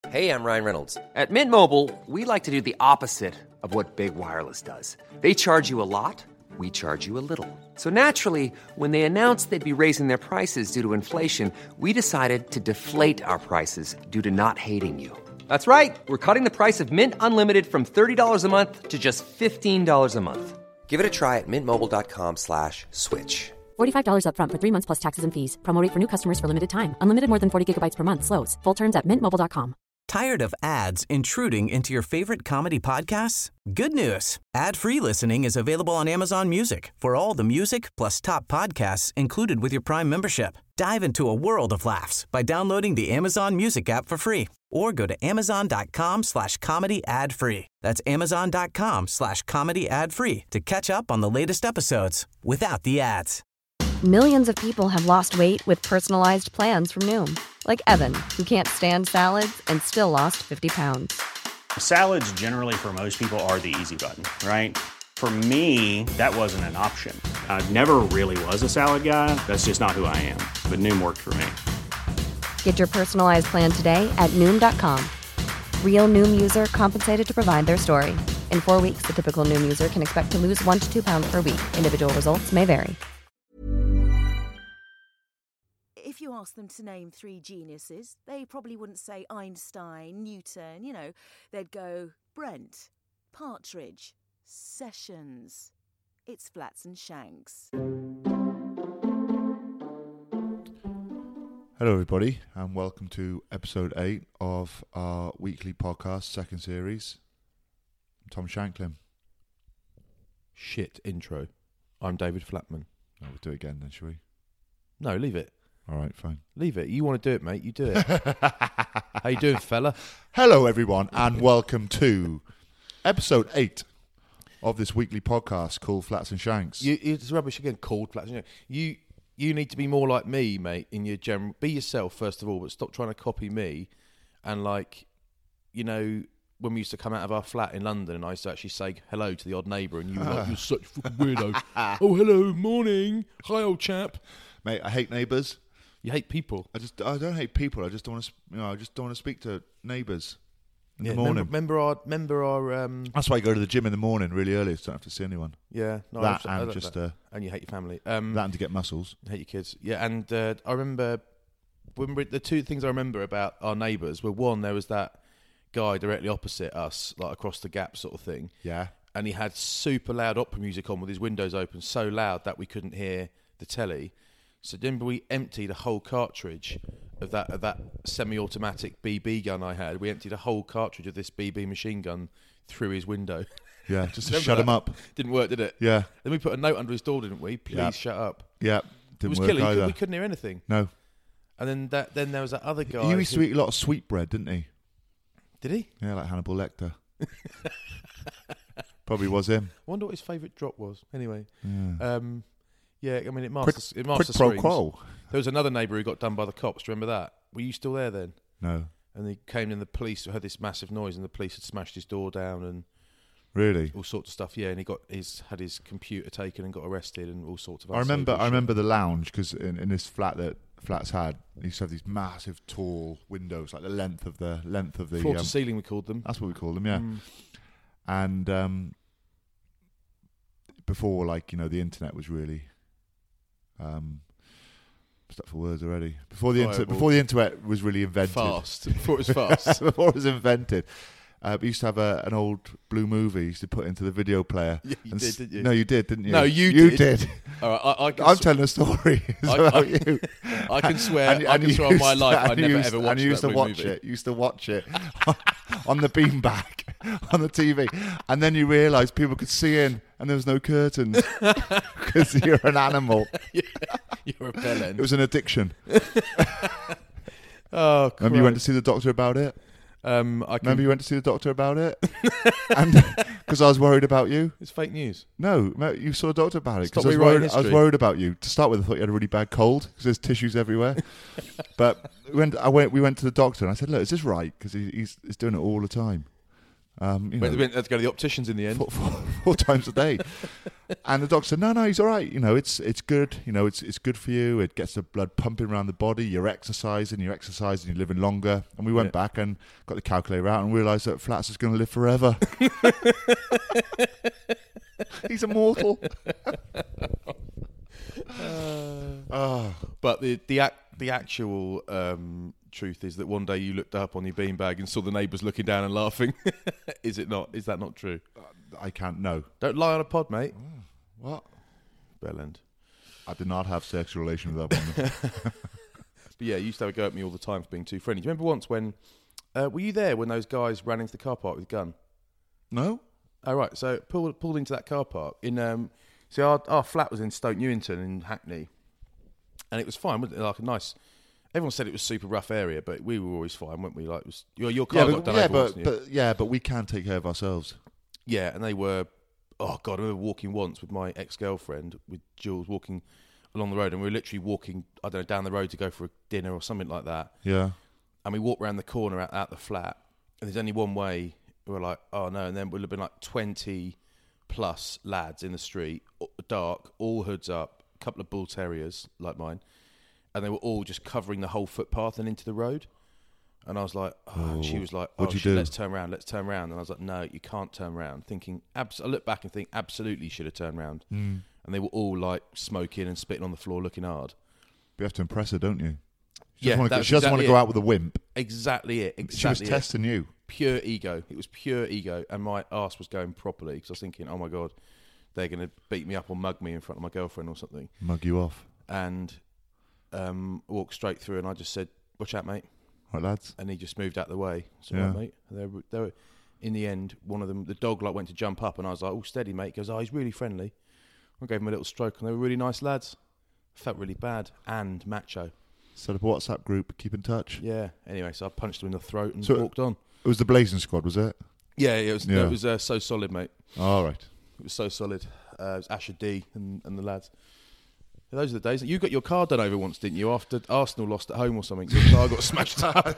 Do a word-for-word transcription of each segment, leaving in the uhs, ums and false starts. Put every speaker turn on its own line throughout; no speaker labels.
Hey, I'm Ryan Reynolds. At Mint Mobile, we like to do the opposite of what Big Wireless does. They charge you a lot, we charge you a little. So naturally, when they announced they'd be raising their prices due to inflation, we decided to deflate our prices due to not hating you. That's right. We're cutting the price of Mint Unlimited from thirty dollars a month to just fifteen dollars a month. Give it a try at mintmobile.com slash switch.
forty-five dollars up front for three months plus taxes and fees. Promo rate for new customers for limited time. Unlimited more than forty gigabytes per month. Slows full terms at mint mobile dot com.
Tired of ads intruding into your favorite comedy podcasts? Good news. Ad-free listening is available on Amazon Music for all the music plus top podcasts included with your Prime membership. Dive into a world of laughs by downloading the Amazon Music app for free or go to amazon.com slash comedy ad free. That's amazon.com slash comedy ad free to catch up on the latest episodes without the ads.
Millions of people have lost weight with personalized plans from Noom. Like Evan, who can't stand salads and still lost fifty pounds.
Salads generally for most people are the easy button, right? For me, that wasn't an option. I never really was a salad guy. That's just not who I am. But Noom worked for me.
Get your personalized plan today at Noom dot com. Real Noom user compensated to provide their story. In four weeks, the typical Noom user can expect to lose one to two pounds per week. Individual results may vary.
If you ask them to name three geniuses, they probably wouldn't say Einstein, Newton, you know. They'd go Brent, Partridge, Sessions. It's Flats and Shanks.
Hello everybody and welcome to episode eight of our weekly podcast, second series. I'm Tom Shanklin.
Shit intro. I'm David Flatman.
Oh, we'll do it again then, shall we?
No, leave it.
All right, fine.
Leave it. You want to do it, mate, you do it. How you doing, fella?
Hello everyone and welcome to episode eight of this weekly podcast called Flats and Shanks.
You, it's rubbish again, called Flats and Shanks. You, you need to be more like me, mate, in your general... Be yourself, first of all, but stop trying to copy me. And, like, you know, when we used to come out of our flat in London and I used to actually say hello to the odd neighbour and you were like, you're such a fucking weirdo. Oh, hello, morning. Hi, old chap.
Mate, I hate neighbours.
You hate people.
I just I don't hate people. I just don't want to you know I just don't want to speak to neighbours in
yeah,
the morning.
Remember, remember our remember our um
That's why I go to the gym in the morning really early so I don't have to see anyone.
Yeah, no,
that
I, I
and
like
just
that.
Uh,
and you hate your family. Um
that and to get muscles.
You hate your kids. Yeah, and uh, I remember when we, the two things I remember about our neighbours were, one, there was that guy directly opposite us, like across the gap sort of thing.
Yeah.
And he had super loud opera music on with his windows open, so loud that we couldn't hear the telly. So remember we emptied a whole cartridge of that of that semi-automatic B B gun I had. We emptied a whole cartridge of this B B machine gun through his window.
Yeah, just to shut that? him up.
Didn't work, did it?
Yeah.
Then we put a note under his door, didn't we? Please
yeah.
shut up.
Yeah, didn't
it was
work
killing.
either.
We couldn't hear anything.
No.
And then that then there was that other guy.
He used
who,
to eat a lot of sweetbread, didn't he?
Did he?
Yeah, like Hannibal Lecter. Probably was him.
I wonder what his favourite drop was. Anyway.
Yeah.
Um, Yeah, I mean, it
quick,
marks, it marks the
pro
screens.
quo.
There was another neighbour who got done by the cops. Do you remember that? Were you still there then?
No.
And they came in, the police heard this massive noise, and the police had smashed his door down and
really
all sorts of stuff. Yeah, and he got his had his computer taken and got arrested and all sorts of.
I remember.
shit.
I remember the lounge because in, in this flat that flats had, they used to have these massive, tall windows, like the length of the length of the
floor to
um,
ceiling. We called them.
That's what we called them. Yeah.
Mm.
And um, before, like you know, the internet was really. Um, stuck for words already. Before the inter- before the internet was really invented.
Fast. Before it was fast.
Before it was invented. Uh, we used to have a, an old blue movie. Used to put into the video player.
Yeah, you
and
did,
s-
didn't you?
No, you did, didn't you?
No, you,
you
did.
did.
All right, I, I can
I'm
sw-
telling a story
I,
about
I,
you.
I can swear.
And-
I
and
can
you
swear on my
used-
life. I
and you
never
used-
ever watched
And you used
that
to
blue
watch
movie.
it. You used to watch it on the beanbag on the T V, and then you realised people could see in, and there was no curtains because you're an animal.
Yeah, you're a bellend.
It was an addiction.
Oh,
Remember you went to see the doctor about it?
Um, I can...
Remember you went to see the doctor about it? And because I was worried about you.
It's fake news.
No, no, you saw a doctor about it.
Stop
Because I, was
rewriting
worried- I was
history.
worried about you. To start with, I thought you had a really bad cold because there's tissues everywhere. But when I went, we went to the doctor and I said, look, is this right? Because he, he's, he's doing it all the time. Um, you
Went,
know,
went had to go to the opticians in the end.
four, four, four times a day. And the doctor said, no, no, he's all right. You know, it's it's good. You know, it's it's good for you. It gets the blood pumping around the body. You're exercising, you're exercising, you're living longer. And we went
Yeah.
back and got the calculator out and realised that Flats is going to live forever. He's immortal. Oh.
But the the ac- the actual um, truth is that one day you looked up on your beanbag and saw the neighbours looking down and laughing. Is it not? Is that not true?
I can't know.
Don't lie on a pod, mate.
What?
Bellend.
I did not have sexual relation with that woman.
But yeah, you used to have a go at me all the time for being too friendly. Do you remember once when uh, were you there when those guys ran into the car park with a gun?
No?
Oh right, so pulled pulled into that car park in um. See, our our flat was in Stoke Newington in Hackney, and it was fine, wasn't it? Like a nice. Everyone said it was a super rough area, but we were always fine, weren't we? Like it was your your car
Yeah,
got
but,
done
yeah,
over once,
but,
didn't you?
but yeah, but we can take care of ourselves.
Yeah, and they were. Oh god, I remember walking once with my ex girlfriend with Jules walking along the road, and we were literally walking. I don't know down the road to go for a dinner or something like that.
Yeah.
And we walked around the corner out, out the flat, and there's only one way. We were like, oh no, and then we'd have been like twenty plus lads in the street, dark, all hoods up, a couple of bull terriers like mine, and they were all just covering the whole footpath and into the road. And I was like, oh, and she was like, oh,
What'd you
shit,
do?
let's turn around, let's turn around. And I was like, no, you can't turn around. Thinking, abs- I look back and think, absolutely you should have turned around.
Mm.
And they were all like smoking and spitting on the floor, looking hard.
But you have to impress her, don't you? She
Yeah,
doesn't want
that
to,
was
she doesn't want
exactly
to go
it.
out with a wimp.
Exactly it.
She
Exactly
was
it.
testing you.
Pure ego. It was pure ego, and my arse was going properly because I was thinking, oh my god, they're going to beat me up or mug me in front of my girlfriend or something.
Mug you off.
And um, walked straight through, and I just said, "Watch out, mate!"
Right, lads?
And he just moved out of the way. So,
Yeah.
right, mate. And they were, they were, in the end, one of them, the dog, like went to jump up, and I was like, "Oh, steady, mate." He goes, "Oh, he's really friendly." I gave him a little stroke, and they were really nice lads. Felt really bad and macho.
Set up a WhatsApp group, keep in touch.
Yeah. Anyway, so I punched him in the throat and
So-
walked on.
It was the Blazing Squad, was it?
Yeah, it was.
Yeah.
It was uh, so solid, mate.
All right.
It was so solid. Uh, it was Asher D and, and the lads. Yeah, those are the days. You got your car done over once, didn't you? After Arsenal lost at home or something, your car got smashed up.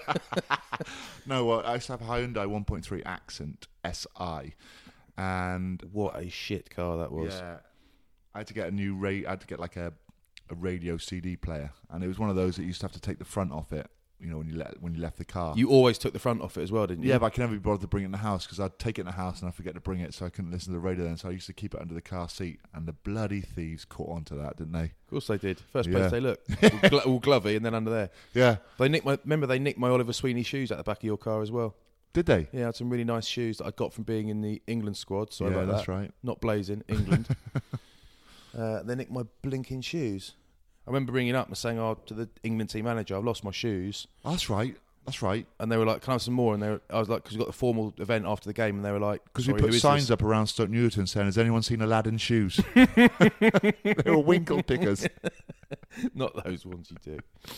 No, well, I used to have a Hyundai one point three Accent S I, and
What a shit car that was.
yeah, I had to get a new ra- I had to get like a a radio C D player, and it was one of those that you used to have to take the front off it. You know, when you let when you left the car.
You always took the front off it as well, didn't you?
Yeah, but I could never be bothered to bring it in the house because I'd take it in the house and I'd forget to bring it, so I couldn't listen to the radio then. So I used to keep it under the car seat, and the bloody thieves caught on to that, didn't they?
Of course they did. First
Yeah.
place they looked. all, glo- all glovey and then under there.
Yeah.
They nicked my. Remember they nicked my Oliver Sweeney shoes at the back of your car as well.
Did they?
Yeah, I had some really nice shoes that I got from being in the England squad. So I
yeah,
like
that's
that.
right.
Not blazing, England. uh, they nicked my blinking shoes. I remember ringing up and saying, "Oh, to the England team manager, I've lost my shoes."
That's right. That's right.
And they were like, "Can I have some more?" And they were, I was like, "Because we got the formal event after the game," and they were like,
Because we
"Sorry,
put
who is
signs
this?"
up around Stoke Newington saying, "Has anyone seen Aladdin shoes?" They were winkle pickers.
Not those ones you do.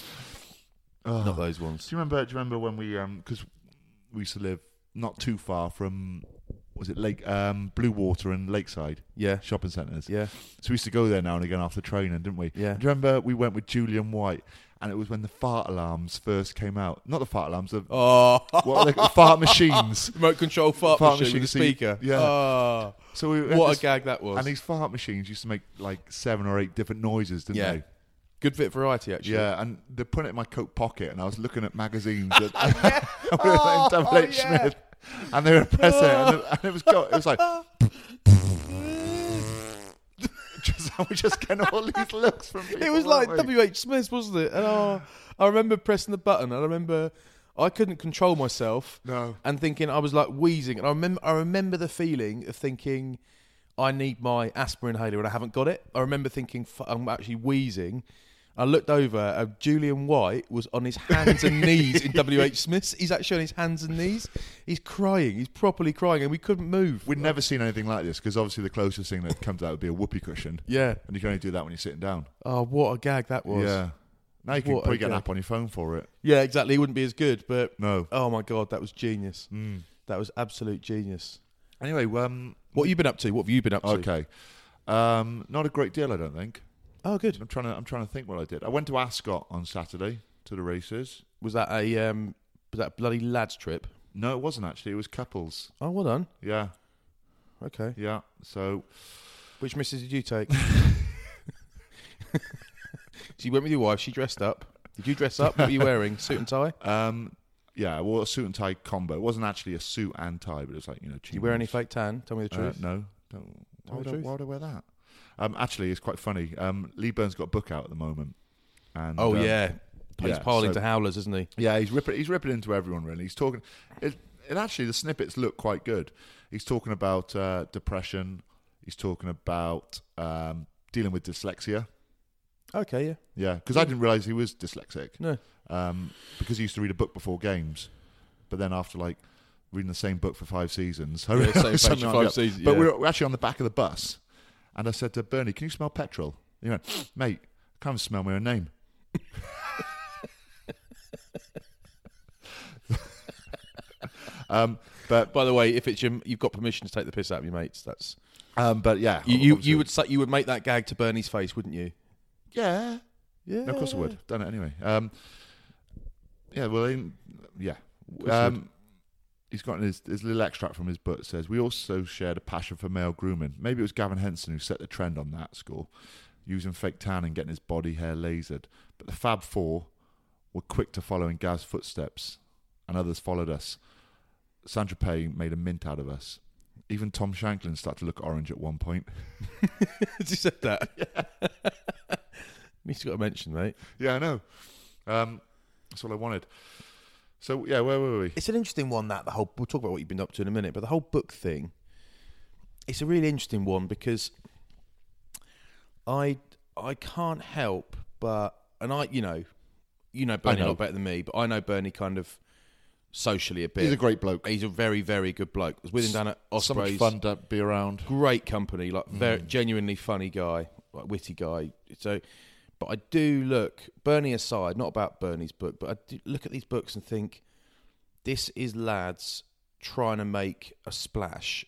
Oh.
Not those ones.
Do you remember? Do you remember when we um? Because we used to live not too far from, was it Lake um Blue Water and Lakeside
Yeah,
shopping centres?
yeah.
So we used to go there now and again after training, didn't we?
Yeah.
Do you remember we went with Julian White, and it was when the fart alarms first came out. Not the fart alarms, the
Oh,
what are they called? Fart machines.
remote control fart,
Fart
machine with a
machine, so you-
speaker.
yeah.
Oh,
So we went
what
this-
a gag that was.
And these fart machines used to make like seven or eight different noises, didn't
Yeah.
they?
Good bit of variety, actually.
Yeah, and they put it in my coat pocket, and I was looking at magazines that oh, Double H
yeah.
Smith, and they were pressing it, and it, and it was go, it was like, just we just getting all these looks from people.
It was
weren't
like
we?
W H Smith, wasn't it? And oh, I remember pressing the button. And I remember I couldn't control myself
No.
and thinking I was like wheezing. And I remember, I remember the feeling of thinking I need my asthma inhaler and I haven't got it. I remember thinking "F- I'm actually wheezing. I looked over. Uh, Julian White was on his hands and knees in W H Smith's. He's actually on his hands and knees. He's crying. He's properly crying, and we couldn't move.
We'd never seen anything like this because obviously the closest thing that comes out would be a whoopee cushion,
Yeah.
and you can only do that when you're sitting down.
Oh, what a gag that was.
Yeah. Now you can
What a
probably get an
gag.
app on your phone for it.
Yeah, exactly. It wouldn't be as good, but
No.
oh my god, that was genius.
Mm.
That was absolute genius.
Anyway, um,
What have you been up to? What have you been up to?
okay, um, not a great deal, I don't think.
Oh, good.
I'm trying to. I'm trying to think what I did. I went to Ascot on Saturday to the races.
Was that a um, was that a bloody lads trip?
No, it wasn't actually. It was couples.
Oh, well done.
Yeah,
Okay.
yeah. So,
Which missus did you take? So you went with your wife. She dressed up. Did you dress up? What were you wearing? Suit and tie?
um, yeah, well, a suit and tie combo. It wasn't actually a suit and tie, but it was like, you know.
Did you wear any fake tan? Tell me the
Uh,
truth.
no, don't.
Tell
Why
me
would,
the
I,
truth.
why would I wear that? Um, actually, it's quite funny. Um, Lee Byrne's got a book out at the moment. And,
Oh,
um,
yeah. He's
yeah,
piling
so-
to howlers, isn't he?
Yeah, he's ripping. He's ripping into everyone. Really, he's talking. It, it actually, the snippets look quite good. He's talking about uh, depression. He's talking about um, dealing with dyslexia.
Okay, yeah.
Yeah, because I didn't realise he was dyslexic.
No.
Um, because he used to read a book before games, but then after like reading the same book for five seasons, I
Yeah,
realised
same page
something
for
might be
five
up.
seasons,
But
yeah.
we were actually on the back of the bus, and I said to Bernie, "Can you smell petrol?" He went, "Mate, I can't smell my own name." um, but
By the way, if it's your, you've got permission to take the piss out of your mates. That's
um, but yeah,
you. You,
obviously-
you would say, you would make that gag to Bernie's face, wouldn't you?
yeah.
Yeah.
No, of course I would. Done it anyway. Um, yeah, well, in, yeah.
course you
Um, he's got his, his little extract from his book. It says, "We also shared a passion for male grooming. Maybe it was Gavin Henson who set the trend on that score, using fake tan and getting his body hair lasered. But the Fab Four were quick to follow in Gav's footsteps, and others followed us. Sandra Pay made a mint out of us. Even Tom Shanklin started to look orange at one point."
Has he said that? Yeah. He's got to mention, mate.
Yeah, I know. Um, that's what I wanted. So, yeah, where were we?
It's an interesting one, that the whole. We'll talk about what you've been up to in a minute, but the whole book thing. It's a really interesting one because I I can't help but, and I you know, you know Bernie a
know.
lot better than me, but I know Bernie kind of socially a bit.
He's a great bloke.
He's a very very good bloke. I was with him down at
So much
Ospreys.
fun to be around.
Great company, like very
Mm.
genuinely funny guy, like witty guy. So, but I do look Bernie aside, not about Bernie's book, but I do look at these books and think this is lads trying to make a splash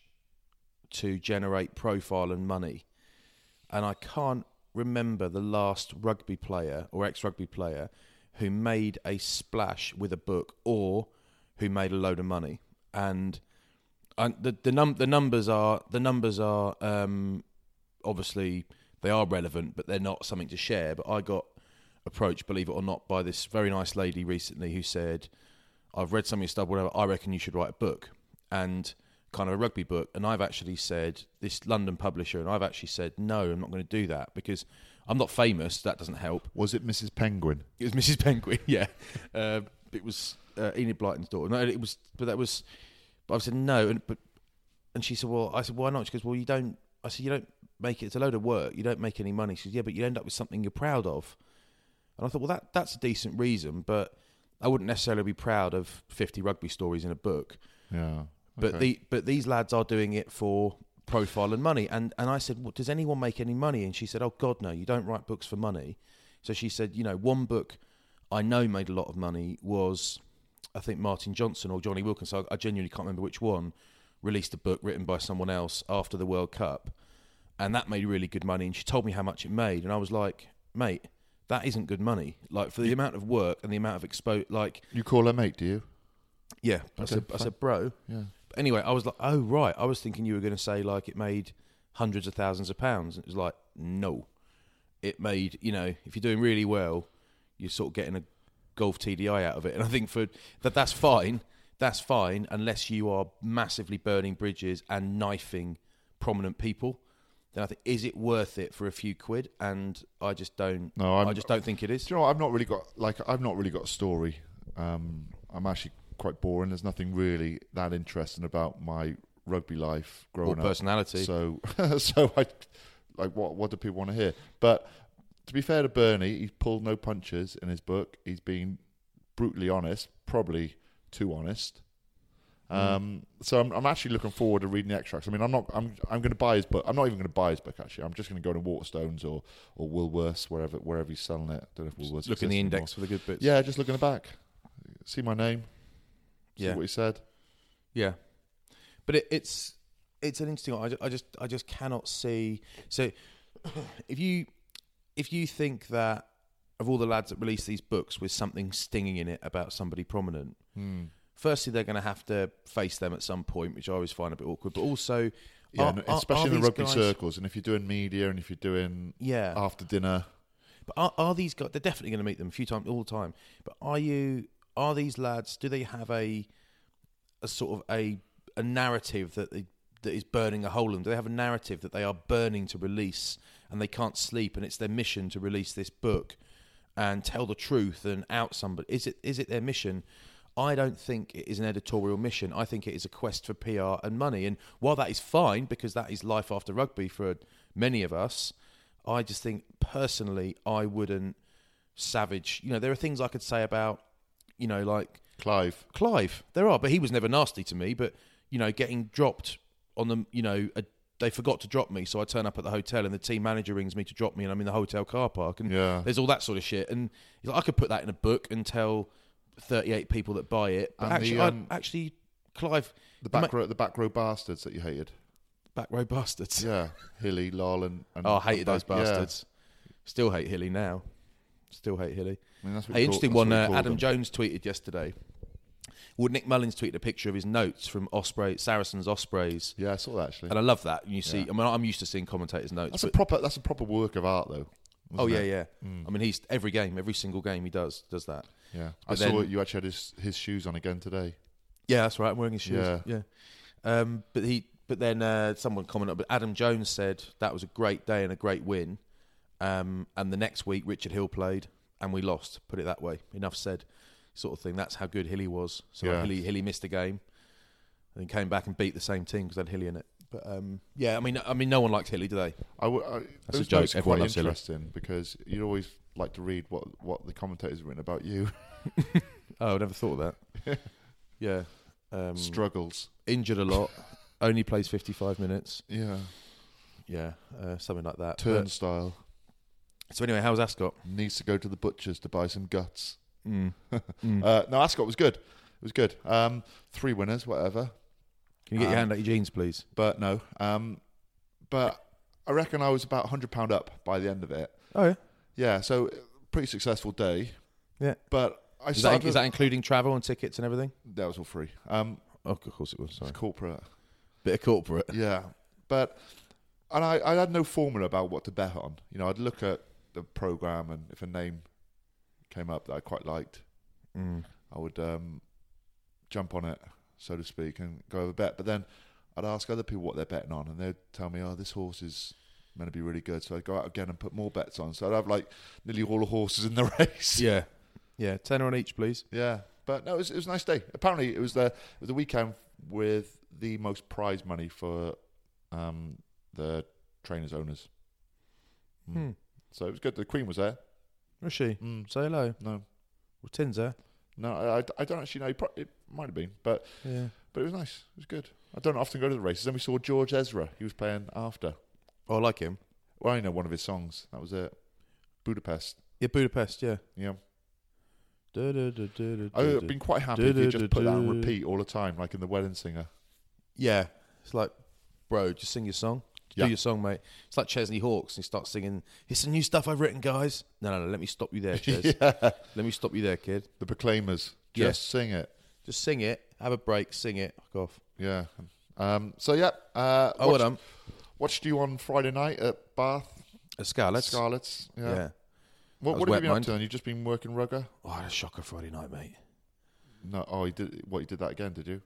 to generate profile and money, and I can't remember the last rugby player or ex-rugby player who made a splash with a book or who made a load of money. And and the the num the numbers are the numbers are um, obviously they are relevant, but they're not something to share. But I got approached, believe it or not, by this very nice lady recently who said, "I've read some of your stuff, whatever. I reckon you should write a book, and kind of a rugby book." And I've actually said, this London publisher, and I've actually said, no, I'm not going to do that because I'm not famous. That doesn't help.
Was it Missus Penguin?
It was Missus Penguin, yeah. Uh, it was uh, Enid Blyton's daughter. No, it was, but that was. But I said no, and but and she said, well, I said, why not? She goes, well, you don't. I said, you don't make it. It's a load of work. You don't make any money. She said, yeah, but you end up with something you're proud of. And I thought, well, that that's a decent reason, but I wouldn't necessarily be proud of fifty rugby stories in a book.
Yeah.
But
okay.
the but these lads are doing it for profile and money. And and I said, well, does anyone make any money? And she said, oh God, no, you don't write books for money. So she said, you know, one book I know made a lot of money was, I think Martin Johnson or Johnny Wilkinson, I, I genuinely can't remember which one, released a book written by someone else after the World Cup, and that made really good money. And she told me how much it made, and I was like, mate, that isn't good money. Like for the amount of work and the amount of expo, like
You call her mate, do you?
yeah, I
Okay,
said, I
fine.
said, bro.
Yeah.
But anyway, I was like, oh right, I was thinking you were going to say like it made hundreds of thousands of pounds. And it was like, no, it made, you know, if you're doing really well, you're sort of getting a golf T D I out of it. And I think for that, that's fine. That's fine unless you are massively burning bridges and knifing prominent people. Then I think, is it worth it for a few quid? And I just don't.
No, I'm-
I just don't think it is.
Do you know what? I've not really got like I've not really got a story. Um, I'm actually quite boring. There's nothing really that interesting about my rugby life growing
Or
up.
personality.
So, so I like what what do people want to hear? But to be fair to Bernie, he's pulled no punches in his book. He's been brutally honest, probably too honest. Um, so I'm, I'm actually looking forward to reading the extracts. I mean, I'm not. I'm. I'm going to buy his book. I'm not even going to buy his book. Actually, I'm just going to go to Waterstones or or Woolworths, wherever wherever he's selling it. I don't know if Woolworths.
Look in the
exists
index
anymore.
for the good bits.
Yeah, just look in the back. See my name. See
Yeah.
what he said.
Yeah, but it, it's it's an interesting one. I, ju- I just I just cannot see. So if you if you think that of all the lads that release these books with something stinging in it about somebody prominent,
Hmm.
firstly, they're going to have to face them at some point, which I always find a bit awkward. But also,
Yeah,
are,
and
are-
especially
are
in the
these
rugby
guys-
circles, and if you're doing media and if you're doing
Yeah.
after dinner.
But are, are these guys? They're definitely going to meet them a few times, all the time. But are you? Are these lads? Do they have a a sort of a a narrative that they, that is burning a hole in them? Do they have a narrative that they are burning to release, and they can't sleep, and it's their mission to release this book and tell the truth and out somebody? Is it is it their mission? I don't think it is an editorial mission. I think it is a quest for P R and money. And while that is fine, because that is life after rugby for many of us, I just think personally I wouldn't savage. You know, there are things I could say about, you know, like
Clive.
Clive. There are, but he was never nasty to me. But, you know, getting dropped on them, you know, a, they forgot to drop me, so I turn up at the hotel and the team manager rings me to drop me and I'm in the hotel car park. And
Yeah.
there's all that sort of shit. And he's like, I could put that in a book and tell thirty-eight people that buy it. But
And
actually,
the, um,
I'd, actually, Clive,
The
ma-
back row, the back row bastards that you hated.
back row bastards.
Yeah, Hilly, Lol, and, and
Oh, I hated
and
those
back- yeah.
bastards. Still hate Hilly now. Still hate Hilly.
I mean, that's what
Hey,
you call-
interesting
that's
one.
what you
Uh,
call
Adam
them.
Jones tweeted yesterday. Well, Nick Mullins tweeted a picture of his notes from Osprey, Saracens Ospreys,
Yeah, I saw that actually.
and I love that. You see,
Yeah.
I mean, I'm used to seeing commentators' notes.
That's a
but-
proper. That's a proper work of art, though.
oh
wasn't
yeah,
it?
yeah.
Mm.
I mean, he's every game, every single game he does does that.
Yeah, I
But
saw
then-
it. You actually had his his shoes on again today.
Yeah, that's right. I'm wearing his shoes.
Yeah.
Yeah. Um, but he, but then uh, someone commented. But Adam Jones said that was a great day and a great win. Um, and the next week, Richard Hill played, and we lost. Put it that way. Enough said, sort of thing. That's how good Hilly was. So
Yeah.
Hilly, Hilly missed a game, and then came back and beat the same team because they had Hilly in it. But um, yeah, I mean, I mean, no one likes Hilly, do they?
I w- I,
That's
those
a joke.
notes are
Everyone
quite
loves Hilly.
interesting because you'd always like to read what what the commentators have written about you.
Oh, I never thought of that. yeah. Um,
Struggles.
injured a lot. Only plays fifty-five minutes.
Yeah.
Yeah, uh, something like that. But-
Turnstile.
so anyway, how's Ascot?
Needs to go to the butcher's to buy some guts.
Mm. Mm.
Uh, no, Ascot was good. It was good. Um, three winners, whatever.
Can you get your
um,
hand out your jeans, please?
But no. Um, but I reckon I was about one hundred pounds up by the end of it.
Oh yeah,
Yeah, so pretty successful day.
yeah.
But I
Is
started.
that, is that including travel and tickets and everything?
that was all free. Um,
Oh, of course it was. Sorry,
it's corporate.
bit of corporate.
Yeah, but and I, I had no formula about what to bet on. You know, I'd look at the program, and if a name came up that I quite liked,
Mm.
I would um, jump on it, so to speak, and go over bet. But then I'd ask other people what they're betting on, and they'd tell me, "Oh, this horse is meant to be really good." So I'd go out again and put more bets on. So I'd have like nearly all the horses in the race.
Yeah, yeah. Tenner on each, please.
Yeah, but no, it was, it was a nice day. Apparently, it was the it was the weekend with the most prize money for um, the trainers' owners. Mm.
Hmm.
So it was good. The Queen was there.
Was she?
Mm.
Say hello.
No,
Well, Tin's there.
no, I, I- I don't actually know. It pro- It might have been, but
Yeah.
but it was nice. It was good. I don't often go to the races. Then we saw George Ezra. He was playing after.
Oh, I like him.
Well, I know one of his songs. That was it. Budapest.
Yeah, Budapest. Yeah.
Yeah.
Du- du- du- du- du-
I've
du-
been quite happy if you just put that on
Du-du-du-du.
repeat all the time, like in The Wedding Singer.
Yeah. It's like, bro, just sing your song.
Yeah.
Do your song, mate. It's like Chesney Hawkes. And he starts singing, "It's some new stuff I've written, guys." No, no, no. Let me stop you there, Ches.
Yeah.
Let me stop you there, kid.
The Proclaimers.
Yeah.
Just sing it.
Just sing it. Have a break. Sing it. Fuck off.
Yeah. Um, so yeah. Uh,
Oh, well
watched,
done.
watched you on Friday night at Bath.
A Scarlett.
Scarlet's. Yeah.
Yeah.
What,
was
what have
wet
you been up
mind.
to then? You've just been working rugger?
Oh, I had a shocker Friday night, mate.
No. Oh, you did. What, you did that again? Did you?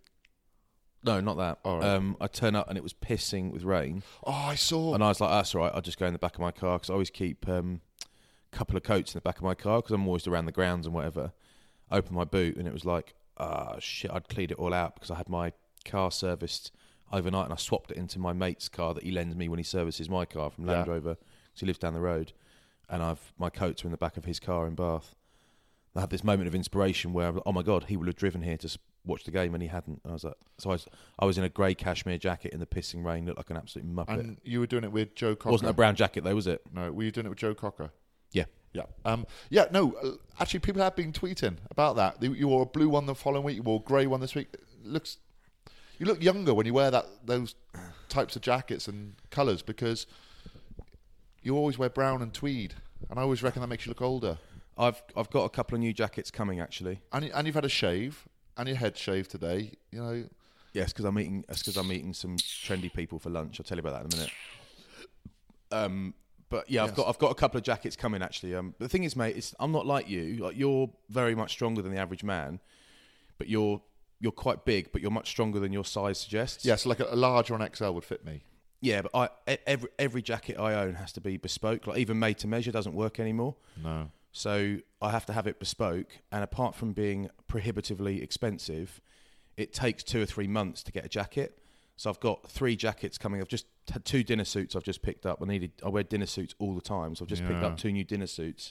No, not that.
All right.
Um, I turn up and it was pissing with rain,
Oh, I saw.
and I was like, "That's all right. I'll just go in the back of my car because I always keep um, a couple of coats in the back of my car because I'm always around the grounds and whatever." I opened my boot and it was like, "Ah, shit!" I'd cleared it all out because I had my car serviced overnight, and I swapped it into my mate's car that he lends me when he services my car from Land
Yeah.
Rover because he lives down the road, and I've my coats are in the back of his car in Bath. I had this moment of inspiration where, I'm like, oh my god, he would have driven here to s- watch the game, and he hadn't. And I was like, so I was, I was in a grey cashmere jacket in the pissing rain, looked like an absolute muppet.
And you were doing it with Joe Cocker.
Wasn't a brown jacket though, was it?
No, were you doing it with Joe Cocker?
Yeah.
Yeah. Um, yeah, no, uh, actually, people have been tweeting about that. You you wore a blue one the following week, you wore a grey one this week. It looks, you look younger when you wear that those types of jackets and colours because you always wear brown and tweed. And I always reckon that makes you look older.
I've I've got a couple of new jackets coming actually.
And, you- and you've had a shave, and your head shaved today, you know.
Yes, because I'm eating. That's because I'm eating some trendy people for lunch. I'll tell you about that in a minute. Um, but yeah,
Yes.
I've got I've got a couple of jackets coming actually. Um, the thing is, mate, it's, I'm not like you. Like you're very much stronger than the average man, but you're you're quite big, but you're much stronger than your size suggests.
Yes, like a, a large or an X L would fit me.
Yeah, but I e- every every jacket I own has to be bespoke. Like even made to measure doesn't work anymore.
No.
So I have to have it bespoke, and apart from being prohibitively expensive, it takes two or three months to get a jacket. So I've got three jackets coming. I've just had two dinner suits I've just picked up. I needed. I wear dinner suits all the time, so I've just picked
Yeah.
up two new dinner suits.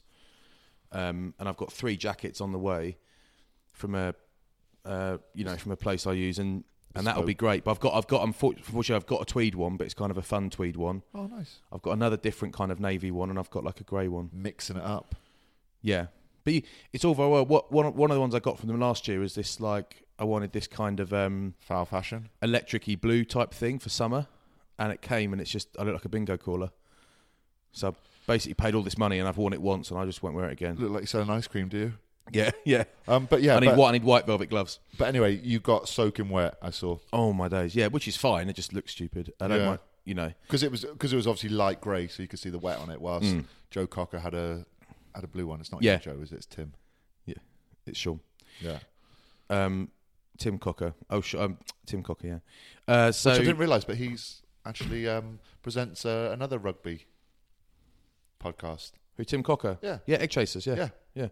Um, and I've got three jackets on the way from a, uh, you know, from a place I use, and, and that'll be great. But I've got, I've got, unfortunately, I've got a tweed one, but it's kind of a fun tweed one.
Oh, nice.
I've got another different kind of navy one, and I've got like a grey one.
Mixing it up.
Yeah, but you, it's all very well. What one one of the ones I got from them last year was this like I wanted this kind of um,
Foul fashion.
electric-y blue type thing for summer, and it came and it's just I look like a bingo caller. So I basically paid all this money and I've worn it once and I just won't wear it again.
Look like you're selling ice cream, do you?
Yeah, yeah.
Um, but yeah,
I need
but,
what I need white velvet gloves.
but anyway, you got soaking wet. I saw
Oh my days, yeah, which is fine. It just looks stupid. I don't
Yeah.
mind, you know.
because it was because it was obviously light grey, so you could see the wet on it. Whilst
Mm.
Joe Cocker had a had a blue one. It's not
Yeah.
you, Joe, is it? It's Tim.
It's Sean.
Yeah.
Um, Tim Cocker. Oh, sh- um, Tim Cocker. Yeah. Uh, so
Which I didn't realise, but he's actually um, presents uh, another rugby podcast.
who? Tim Cocker.
Yeah.
Yeah. Egg Chasers. Yeah.
Yeah.
Yeah.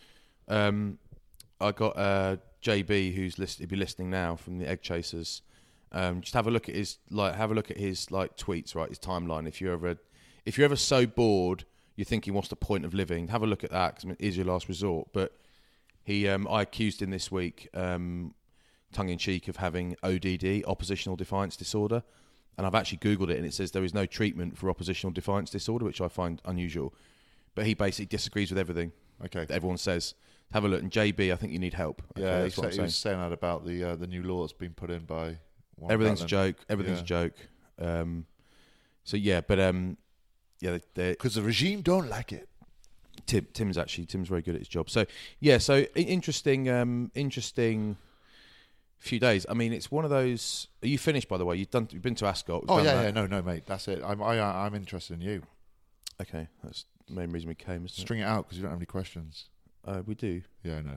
Um, I got uh, J B, who's list- he'll be listening now from the Egg Chasers. Um, just have a look at his like have a look at his like tweets, right? His timeline. If you're ever if you're ever so bored, you're thinking, what's the point of living? Have a look at that because I mean, it is your last resort. But he, um, I accused him this week, um, tongue in cheek, of having O D D, oppositional defiance disorder, and I've actually googled it, and it says there is no treatment for oppositional defiance disorder, which I find unusual. But he basically disagrees with everything
Okay.
that everyone says. Have a look, and J B, I think you need help. Okay,
Yeah, he,
that's what I'm
said, he
saying.
was saying that about the uh, the new law that's been put in by. Warren
Everything's a
Gatland.
joke. Everything's
Yeah.
a joke. Um, so yeah, but um, yeah, they, they,
Because the regime don't like it.
Tim, Tim's actually Tim's very good at his job. So yeah, so i- interesting, um, interesting few days. I mean, it's one of those. Are you finished, by the way? You've done. You've been to Ascot. We've
Oh
done
yeah,
that.
yeah, no, no, mate, that's it. I'm I, I'm interested in you.
Okay, that's the main reason we came. Isn't
String it out because you don't have any questions.
it? Uh, we do.
Yeah, I know.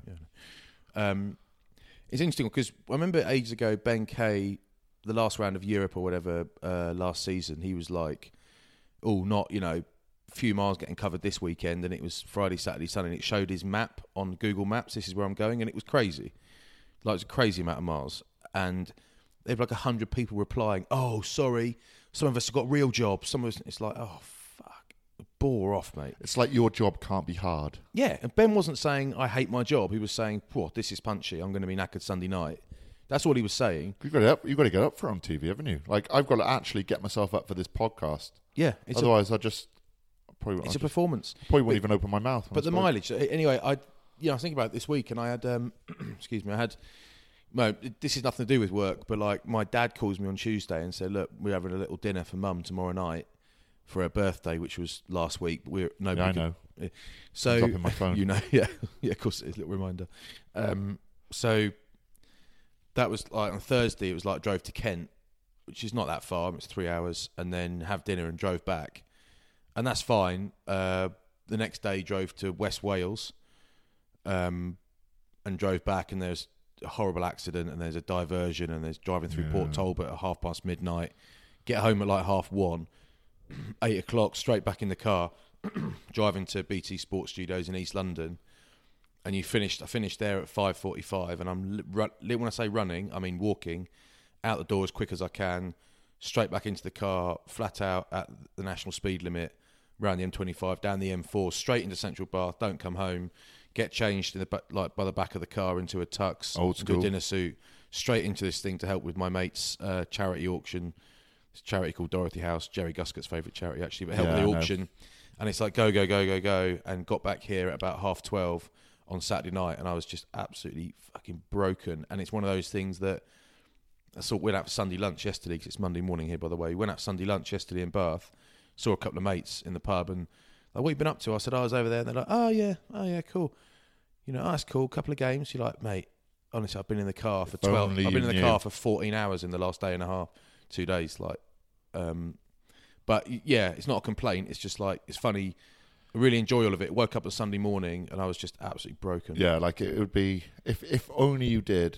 Um, it's interesting because I remember ages ago, Ben Kay, the last round of Europe or whatever uh, last season, he was like, "Oh, not you know, few miles getting covered this weekend," and it was Friday, Saturday, Sunday, and it showed his map on Google Maps. This is where I'm going, and it was crazy, like it was a crazy amount of miles, and they have like a hundred people replying, "Oh, sorry, some of us have got real jobs, some of us." It's like, oh fuck, bore off, mate.
It's like your job can't be hard.
Yeah, and Ben wasn't saying I hate my job. He was saying, "What? This is punchy. I'm going to be knackered Sunday night." That's all he was saying.
You've got to up, you've got to get up for it on T V, haven't you? Like I've got to actually get myself up for this podcast.
Yeah, it's
Otherwise, I just probably
a, it's
I
a
just,
performance.
probably won't even open my mouth. when
But
I
the
spoke.
mileage, anyway. I, you know, I was thinking about it this week, and I had, um, excuse me, I had. No, this is nothing to do with work, but like my dad calls me on Tuesday and said, "Look, we're having a little dinner for Mum tomorrow night for her birthday, which was last week. We're nobody.
Yeah, I
could-
know.
Yeah. So
It's up in my phone.
you know, yeah, yeah, of course, it's a little reminder. Um, so that was like on Thursday. It was like drove to Kent, which is not that far. It's three hours, and then have dinner and drove back, and that's fine. Uh, the next day, drove to West Wales, um, and drove back, and there's a horrible accident, and there's a diversion, and there's driving through Port Talbot at half past midnight. Get home at like half one, eight o'clock, straight back in the car, driving to B T Sports Studios in East London. And you finished. I finished there at five forty-five, and I'm li- ru- when I say running, I mean walking out the door as quick as I can, straight back into the car, flat out at the national speed limit, round the M twenty-five, down the M four, straight into Central Bath. Don't come home, get changed in the ba- like by the back of the car into a tux,
Old
into a
school.
dinner suit, straight into this thing to help with my mate's uh, charity auction. It's a charity called Dorothy House, Jerry Guscott's favourite charity actually, but help
Yeah,
with
I
the
know.
auction. And it's like go go go go go, and got back here at about half twelve on Saturday night, and I was just absolutely fucking broken. And it's one of those things that I sort of went out for Sunday lunch yesterday, because it's Monday morning here, by the way. We went out for Sunday lunch yesterday in Bath, saw a couple of mates in the pub, and like, what you been up to? I said, oh, I was over there. And they're like, oh, yeah, oh, yeah, cool. You know, oh, that's cool, couple of games. You're like, mate, honestly, I've been in the car for
If
twelve.
only
I've been
you
in the
knew.
car for fourteen hours in the last day and a half, two days. Like, um, but y- yeah, it's not a complaint. It's just like it's funny. I really enjoy all of it. Woke up on Sunday morning and I was just absolutely broken.
Yeah, like it would be if if only you did.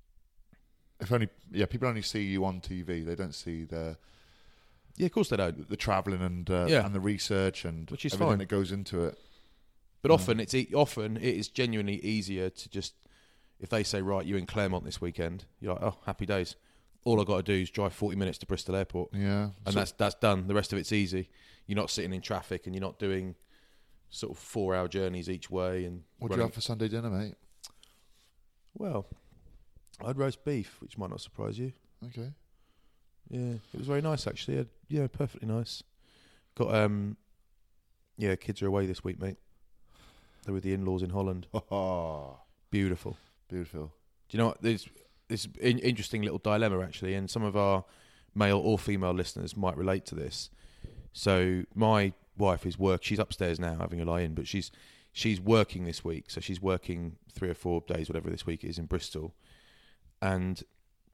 If only yeah, people only see you on T V. They don't see the
yeah, of course they don't.
the travelling and uh,
Yeah.
and the research and
Which is
everything
fine.
that goes into it.
But often it's e- often it is genuinely easier to just if they say right, you're in Claremont this weekend. You're like, oh, happy days. All I got to do is drive forty minutes to Bristol Airport.
Yeah,
And
So-
that's that's done. The rest of it's easy. You're not sitting in traffic and you're not doing sort of four hour journeys each way. And
what do you
running-
have for Sunday dinner, mate?
Well, I had roast beef, which might not surprise you.
Okay.
Yeah, it was very nice actually. Uh, Yeah, perfectly nice. Got um, yeah, kids are away this week, mate. They're with the in-laws in Holland.
Oh,
Beautiful.
beautiful.
Do you know what? There's this in- interesting little dilemma actually, and some of our male or female listeners might relate to this. So my wife is work. She's upstairs now having a lie in, but she's she's working this week. So she's working three or four days, whatever this week is, in Bristol. And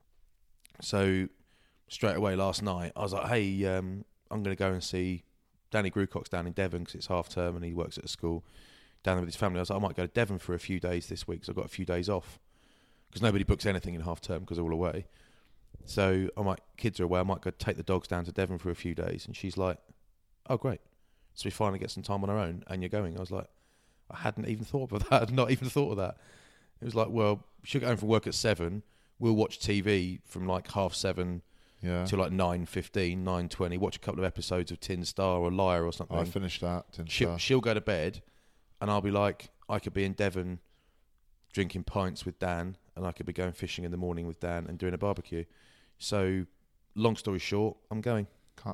so straight away last night, I was like, "Hey, um, I'm going to go and see Danny Grucock's down in Devon because it's half term and he works at a school down there with his family." I was like, "I might go to Devon for a few days this week because I've got a few days off because nobody books anything in half term because they're all away." So I might, kids are away, I might go take the dogs down to Devon for a few days. And she's like, "Oh, great. So we finally get some time on our own and you're going." I was like, I hadn't even thought of that. I'd not even thought of that. It was like, well, she'll get home from work at seven. We'll watch T V from like half seven
Yeah.
to like nine fifteen, nine twenty, watch a couple of episodes of Tin Star or Liar or something.
I finished that. Tin
She'll,
Star.
she'll go to bed and I'll be like, I could be in Devon drinking pints with Dan and I could be going fishing in the morning with Dan and doing a barbecue. So, long story short, I'm going.
Can't.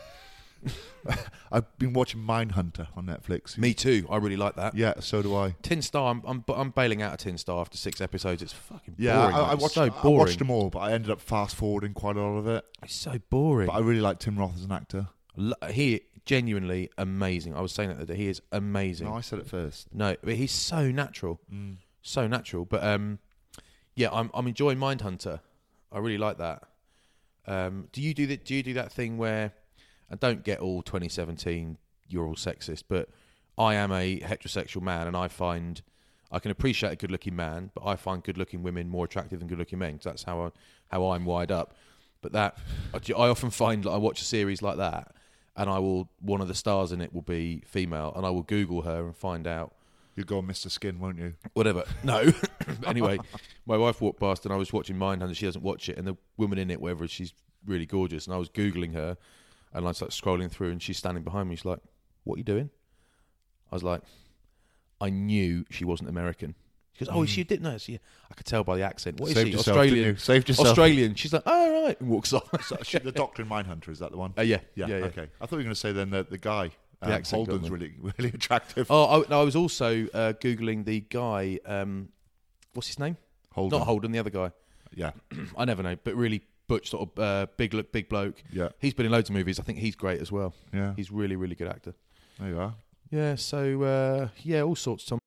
I've been watching Mindhunter on Netflix.
Me too. I really like that.
Yeah, so do I.
Tin Star, I'm, I'm I'm bailing out of Tin Star after six episodes. It's fucking
Yeah,
boring.
I,
like,
I
it's
watched.
so
I
boring.
watched them all, but I ended up fast forwarding quite a lot of it.
It's so boring.
But I really like Tim Roth as an actor.
Lo- He genuinely amazing. I was saying that the other day. He is amazing.
No, I said it first.
No, but he's so natural,
Mm.
so natural. But um, yeah, I'm I'm enjoying Mindhunter. I really like that. Um, do you do that? Do you do that thing where, and don't get all twenty seventeen, you're all sexist, but I am a heterosexual man, and I find I can appreciate a good-looking man, but I find good-looking women more attractive than good-looking men. 'Cause that's how I how I'm wired up. But that I I often find that I watch a series like that, and I will one of the stars in it will be female, and I will Google her and find out.
You'll go on Mister Skin, won't you?
Whatever. No. Anyway, my wife walked past and I was watching Mindhunter. She doesn't watch it, and the woman in it, whatever, she's really gorgeous. And I was Googling her, and I started scrolling through, and she's standing behind me. She's like, "What are you doing?" I was like, I knew she wasn't American. She goes, "Oh, she didn't know." So, yeah, I could tell by the accent. What is
Saved
she?
yourself,
Australian.
didn't you? Saved yourself.
Australian. She's like, "Oh, right," and walks off.
So, she- the Doctor in Mindhunter, is that the one?
Uh, yeah,
yeah,
yeah, yeah.
Okay. I thought you were going to say then that the guy, um,
accent got
Holden's
me.
really, really attractive.
Oh, I, no, I was also uh, Googling the guy, um, what's his name?
Holden.
Not Holden, the other guy.
Yeah,
I never know, but really butch, sort of uh, big look, big bloke.
yeah,
He's been in loads of movies. I think he's great as well.
yeah.
He's really, really good actor.
There you are.
Yeah, so, uh, yeah, all sorts, Tom.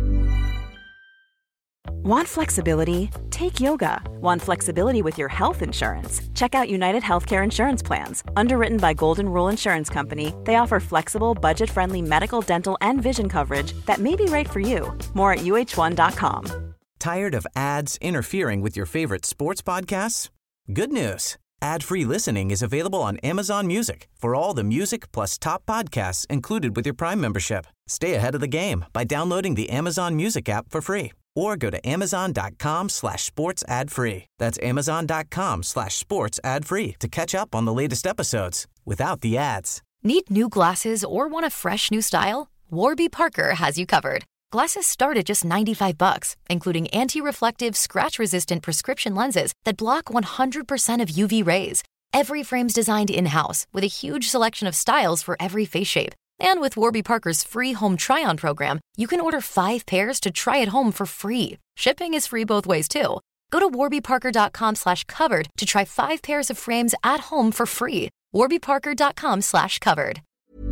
Want flexibility? Take yoga. Want flexibility with your health insurance? Check out United Healthcare Insurance Plans. Underwritten by Golden Rule Insurance Company, they offer flexible, budget-friendly medical, dental, and vision coverage that may be right for you. More at U H one dot com.
Tired of ads interfering with your favorite sports podcasts? Good news. Ad-free listening is available on Amazon Music for all the music plus top podcasts included with your Prime membership. Stay ahead of the game by downloading the Amazon Music app for free or go to amazon.com slash sports ad free. That's amazon.com slash sports ad free to catch up on the latest episodes without the ads.
Need new glasses or want a fresh new style? Warby Parker has you covered. Glasses start at just ninety-five bucks, including anti-reflective, scratch-resistant prescription lenses that block one hundred percent of U V rays. Every frame's designed in-house with a huge selection of styles for every face shape. And with Warby Parker's free home try-on program, you can order five pairs to try at home for free. Shipping is free both ways, too. Go to warbyparker.com slash covered to try five pairs of frames at home for free. warbyparker.com slash covered.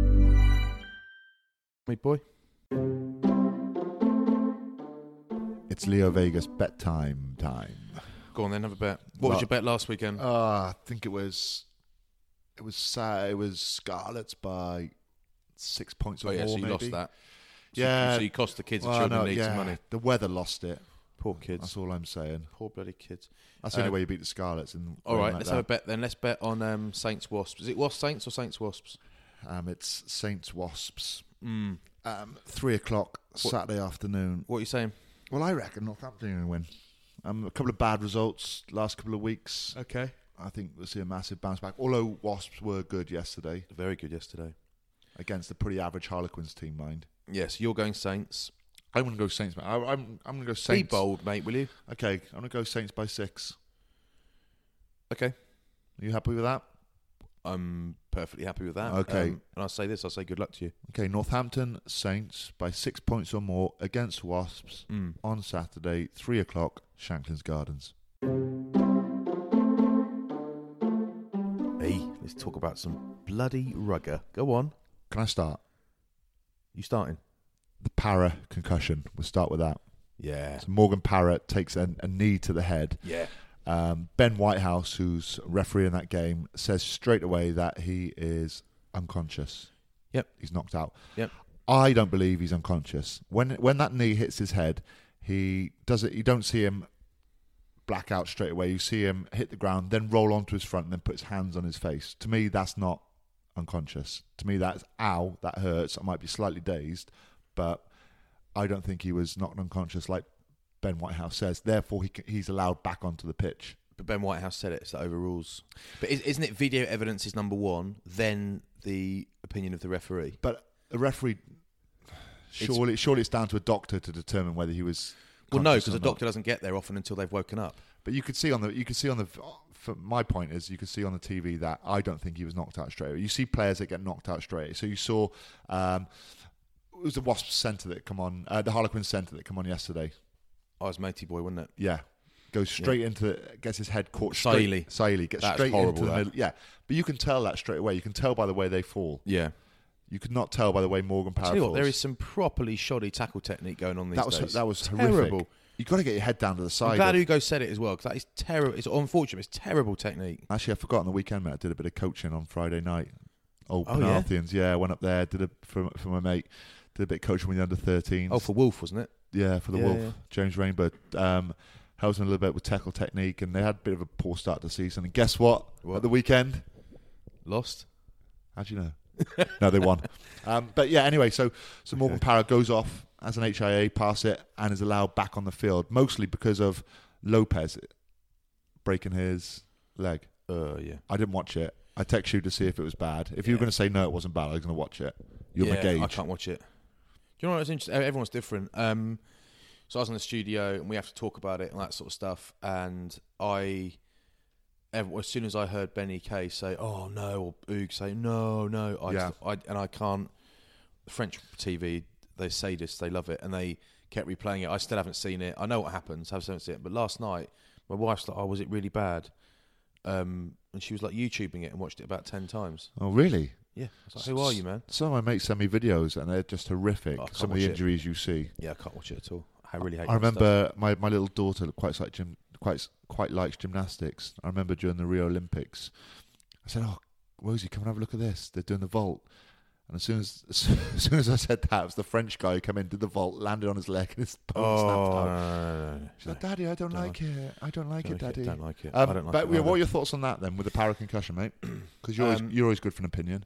Me boy.
It's Leo Vegas bet time time.
Go on then, have a bet. What
La-
was your bet last weekend?
Uh, I think it was it was uh, it was Scarlets by six points or
oh yeah,
more.
so you
maybe.
lost that. So
Yeah.
You, so you cost the kids. The
Well,
children
no,
need
yeah.
some money.
The weather lost it.
Poor kids.
That's all I'm saying.
Poor bloody kids.
That's the
Uh,
only way you beat the Scarlets. In
All right,
like
let's
that.
have a bet then. Let's bet on um, Saints Wasps. Is it Wasps Saints or Saints Wasps?
Um, it's Saints Wasps.
Mm.
Um, three o'clock Saturday afternoon.
What are you saying?
Well, I reckon Northampton are going to win. Um, a couple of bad results last couple of weeks.
Okay.
I think we'll see a massive bounce back. Although Wasps were good yesterday
Very good yesterday.
against a pretty average Harlequins team, mind.
Yes, you're going Saints.
I'm going to go Saints. Man. I, I'm I'm going to go
Be
Saints.
bold, mate, will you?
Okay, I'm going to go Saints by six.
Okay.
Are you happy with that?
I'm perfectly happy with that.
Okay.
Um, and I'll say this, I'll say good luck to you.
Okay, Northampton Saints by six points or more against Wasps
Mm.
on Saturday, three o'clock, Shanklin's Gardens.
Hey, let's talk about some bloody rugger. Go on.
Can I start?
You starting?
The Parra concussion. We'll start with that.
Yeah.
So Morgan Parra takes a, a knee to the head.
Yeah.
Um, Ben Whitehouse, who's referee in that game, says straight away that he is unconscious.
Yep.
He's knocked out.
Yep.
I don't believe he's unconscious. When when that knee hits his head, he does it. You don't see him black out straight away. You see him hit the ground, then roll onto his front, and then put his hands on his face. To me, that's not unconscious. To me, that's ow, that hurts. I might be slightly dazed, but I don't think he was knocked unconscious like Ben Whitehouse says. Therefore, he c- he's allowed back onto the pitch.
But Ben Whitehouse said it, so that overrules. But is, isn't it video evidence is number one, then the opinion of the referee?
But the referee, surely, surely it's down to a doctor to determine whether he was.
Well, no,
conscious
because
or
the
not.
doctor doesn't get there often until they've woken up.
But you could see on the you could see on the for my point is you could see on the T V that I don't think he was knocked out straight away. You see players that get knocked out straight away. So you saw um, it was the Wasps centre that come on, uh, the Harlequins centre that come on yesterday.
I was matey boy, wasn't it?
Yeah, goes straight into gets his head caught.
Saili.
Straight, Saili gets
That's
straight
horrible,
into the
that.
middle. Yeah, but you can tell that straight away. You can tell by the way they fall.
Yeah.
You could not tell by the way Morgan Parra
Tell you what,
falls.
there is some properly shoddy tackle technique going on these
that was
days.
that was
Terrible.
horrific. You've got to get your head down to the side.
I'm glad
of-
Hugo said it as well, because that is terrible. It's unfortunate. It's terrible technique.
Actually, I forgot on the weekend, mate. I did a bit of coaching on Friday night. Old
Oh, yeah?
Penarthians, yeah. I went up there, did a for, for my mate, did a bit of coaching with the under thirteens.
Oh, for Wolf, wasn't it?
yeah, for the
Yeah,
Wolf,
yeah.
James Rainbow. Um, helped them a little bit with tackle technique, and they had a bit of a poor start to the season. And guess what?
What?
At the weekend,
Lost.
how'd you know? No, they won. Um, but yeah, anyway, so so Morgan Parra goes off as an H I A, pass it, and is allowed back on the field, mostly because of Lopez breaking his leg.
Uh, yeah.
I didn't watch it. I text you to see if it was bad. If you were
Yeah.
going to say no, it wasn't bad, I was going to watch it. You're
yeah,
my gauge.
I can't watch it. Do you know what's interesting? Everyone's different. Um, so I was in the studio and we have to talk about it and that sort of stuff. And I, ev- as soon as I heard Benny Kay say, "Oh no," or Oog say, "No, no," I,
Yeah.
I and I can't. French T V, they sadists, they love it, and they kept replaying it. I still haven't seen it. I know what happens. I haven't seen it. But last night, my wife's like, "Oh, was it really bad?" Um, and she was like YouTubing it and watched it about ten times.
Oh, really?
Yeah. I was like, "Who are you, man?"
Some of my mates send me videos, and they're just horrific.
Oh, I can't
Some of the
watch it.
injuries you see.
Yeah, I can't watch it at all. I really hate.
I
that stuff.
remember my, my little daughter quite like gym, quite quite likes gymnastics. I remember during the Rio Olympics, I said, "Oh, Rosie, come and have a look at this. They're doing the vault." And as soon as as soon as I said that, it was the French guy who came in, did the vault, landed on his leg, and his bone
Oh,
snapped out.
no, no, no, no.
She's like, "Daddy, I don't,
Don't
like it. I don't like
Don't
it,
like it,
Daddy.
don't like it.
Um,
I don't like
but
it
yeah, what
either.
are your thoughts on that then, with the para concussion, mate? Because you're always
Um,
you're always good for an opinion.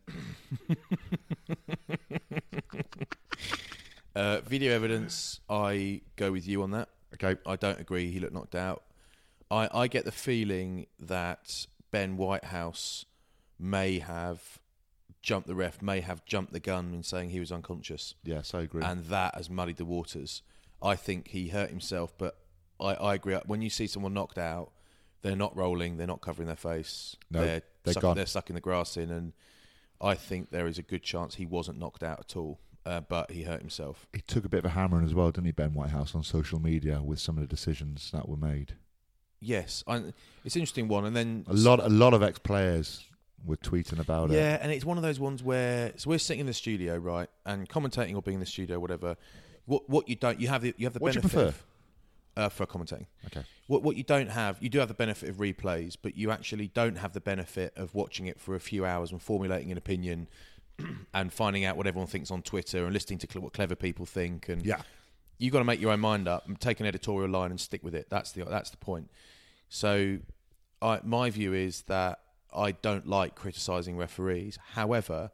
uh, video evidence, I go with you on that.
Okay,
I don't agree he looked knocked out. I, I get the feeling that Ben Whitehouse may have jumped the ref, may have jumped the gun in saying he was unconscious.
yes, I agree.
And that has muddied the waters. I think he hurt himself, but I, I agree. When you see someone knocked out, they're not rolling, they're not covering their face.
No,
they're,
they're
suck,
gone.
they're sucking the grass in, and I think there is a good chance he wasn't knocked out at all, uh, but he hurt himself.
He took a bit of a hammering as well, didn't he, Ben Whitehouse, on social media with some of the decisions that were made.
Yes, I, it's an interesting one. And then
A lot, a lot of ex-players were tweeting about it.
Yeah, and it's one of those ones where so we're sitting in the studio, right, and commentating or being in the studio, whatever. What what you don't you have the you have the
What do you
benefit.
prefer?
Of, uh, for commentating.
Okay.
What what you don't have, you do have the benefit of replays, but you actually don't have the benefit of watching it for a few hours and formulating an opinion and finding out what everyone thinks on Twitter and listening to cl- what clever people think. And
Yeah.
you've got to make your own mind up and take an editorial line and stick with it. That's the that's the point. So, I, my view is that I don't like criticising referees. However,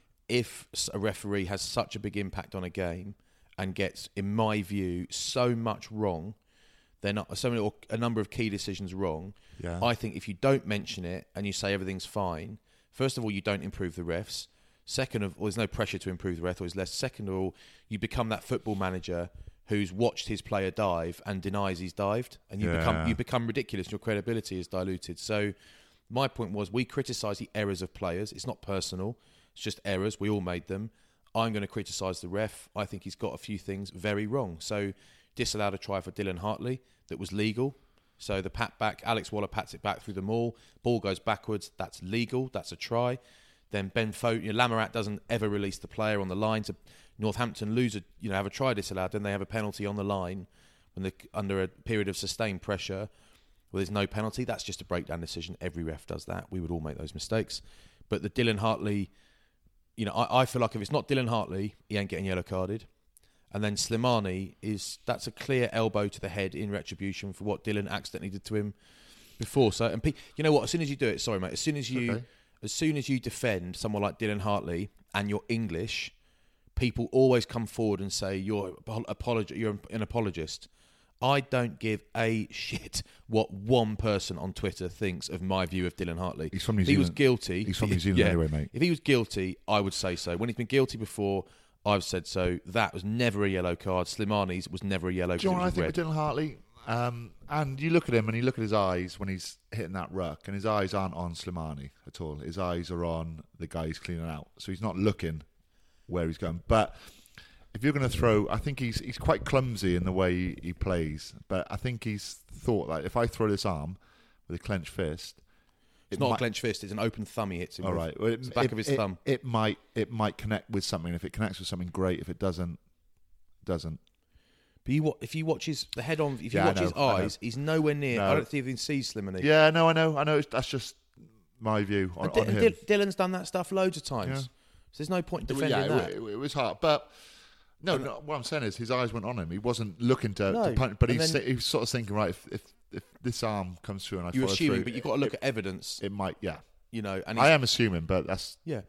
if a referee has such a big impact on a game and gets, in my view, so much wrong, they're not so many or a number of key decisions wrong.
Yeah.
I think if you don't mention it and you say everything's fine, first of all, you don't improve the refs. Second of all, there's no pressure to improve the ref, or there's less. Second of all, you become that football manager who's watched his player dive and denies he's dived, and you
Yeah.
become you become ridiculous. Your credibility is diluted. So, my point was, we criticise the errors of players. It's not personal. It's just errors. We all made them. I'm going to criticise the ref. I think he's got a few things very wrong. So, disallowed a try for Dylan Hartley that was legal. So the pat back, Alex Waller pats it back through the maul. Ball goes backwards. That's legal. That's a try. Then Ben Foden, you know, Lamarat doesn't ever release the player on the line. To Northampton lose a, you know, have a try disallowed. Then they have a penalty on the line when they're under a period of sustained pressure. Well, there's no penalty. That's just a breakdown decision. Every ref does that. We would all make those mistakes. But the Dylan Hartley, you know, I, I feel like if it's not Dylan Hartley, he ain't getting yellow carded. And then Slimani is that's a clear elbow to the head in retribution for what Dylan accidentally did to him before. So, and pe- you know what? As soon as you do it, sorry, mate. As soon as you,
Okay.
as soon as you defend someone like Dylan Hartley and you're English, people always come forward and say you're apolog- You're an apologist. I don't give a shit what one person on Twitter thinks of my view of Dylan Hartley.
He's from New
if he was
Zealand.
guilty.
He's from New
if-
Zealand
yeah,
anyway, mate.
If he was guilty, I would say so. When he's been guilty before, I've said so. That was never a yellow card. Slimani's was never a yellow
Do you know
card.
what I think with Dylan Hartley? Um, and you look at him and you look at his eyes when he's hitting that ruck, and his eyes aren't on Slimani at all. His eyes are on the guy he's cleaning out. So he's not looking where he's going. But if you're going to throw, I think he's he's quite clumsy in the way he, he plays. But I think he's thought that if I throw this arm with a clenched fist,
It's not a clenched fist. It's an open thumb he hits him
all
with.
right. Well,
It's the back
it,
of his
it,
thumb.
It might it might connect with something. If it connects with something, great. If it doesn't, doesn't.
But you, wa- if you watch his the head on, if you
Yeah, I
watch his
know, I know.
eyes, he's nowhere near.
No.
I don't think even sees Slimani.
Yeah, no, I know, I know. It's- That's just my view on,
And Dy-
on
and
him.
Dy- Dylan's done that stuff loads of times.
Yeah.
So there's no point in
It-
defending
yeah,
that.
It, it, it was hard, but no, no. What I'm saying is, his eyes went on him. He wasn't looking to,
No,
to punch, but
and
he's,
then-
he was sort of thinking, right, if if, if this arm comes through and I
You're
follow
assuming,
through,
but you've got to look
it,
at evidence.
It might, yeah.
You know, and
I
he's-
am assuming, but that's
Yeah,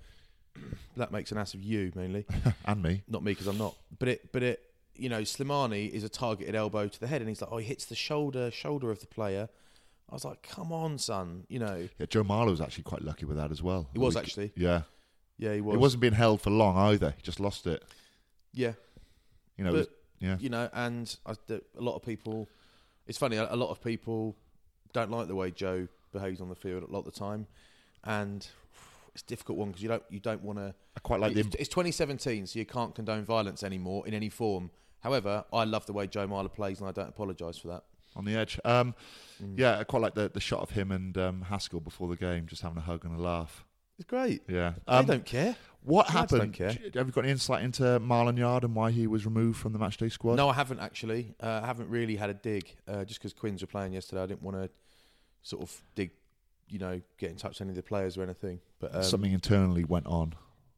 that makes an ass of you mainly,
and me.
not me because I'm not. But it, but it, you know, Slimani is a targeted elbow to the head, and he's like, oh, he hits the shoulder, shoulder of the player. I was like, come on, son, you know.
Yeah, Joe Marlowe was actually quite lucky with that as well.
He was
We-
actually.
Yeah,
Yeah, he was.
it wasn't being held for long either. He just lost it.
Yeah,
You know, it
but
was, yeah.
you know, and I, the- a lot of people. It's funny. A, a lot of people don't like the way Joe behaves on the field a lot of the time, and it's a difficult one because you don't you don't want to.
I quite like the.
It's, it's twenty seventeen, so you can't condone violence anymore in any form. However, I love the way Joe Marler plays, and I don't apologise for that.
On the edge. Um,
Mm.
Yeah, I quite like the, the shot of him and um, Haskell before the game, just having a hug and a laugh.
It's great.
Yeah.
They
Um,
don't care.
What
Lads
happened?
don't care.
Have you got any insight into Marlon Yard and why he was removed from the matchday squad?
No, I haven't actually. Uh, I haven't really had a dig. Uh, just because Quins were playing yesterday, I didn't want to sort of dig, you know, get in touch with any of the players or anything. But um,
Something internally went on.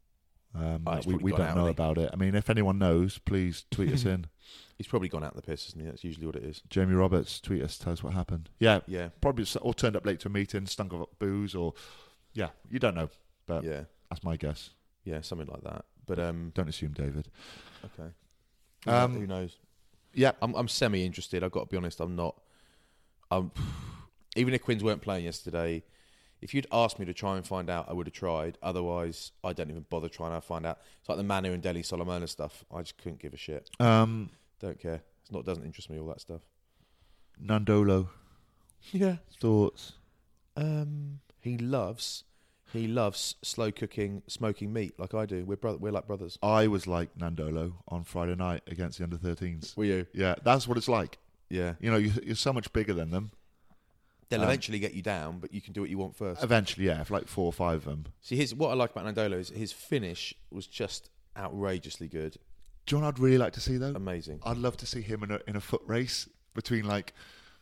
Um,
Oh,
that
he's
we
probably
we
gone
don't
out,
know
hasn't he?
about it. I mean, if anyone knows, please tweet us in.
he's probably gone out the piss, isn't he? That's usually what it is.
Jamie Roberts, tweet us, tell us what happened. Yeah,
Yeah,
probably s- or turned up late to a meeting, stunk of booze, or yeah, you don't know, but
yeah,
that's my guess.
yeah, something like that. But um,
Don't assume, David.
okay. Who
Um,
kno- who knows?
Yeah,
I'm I'm semi interested. I've got to be honest. I'm not. I'm even if Quins weren't playing yesterday. If you'd asked me to try and find out, I would have tried. Otherwise, I don't even bother trying to find out. It's like the Manu and Deli Solomona stuff. I just couldn't give a shit.
um,
Don't care. It's not. Doesn't interest me. All that stuff.
Nandolo,
Yeah.
thoughts?
Um. He loves. He loves slow cooking, smoking meat like I do. We're brother. We're like brothers.
I was like Nandolo on Friday night against the under thirteens.
Were you?
Yeah, that's what it's like.
Yeah.
You know, you, you're so much bigger than them.
They'll
Um,
eventually get you down, but you can do what you want first.
Eventually, yeah, for like four or five of them.
See, his what I like about Nandolo is his finish was just outrageously good,
Do you know what I'd really like to see though?
amazing.
I'd love to see him in a in a foot race between like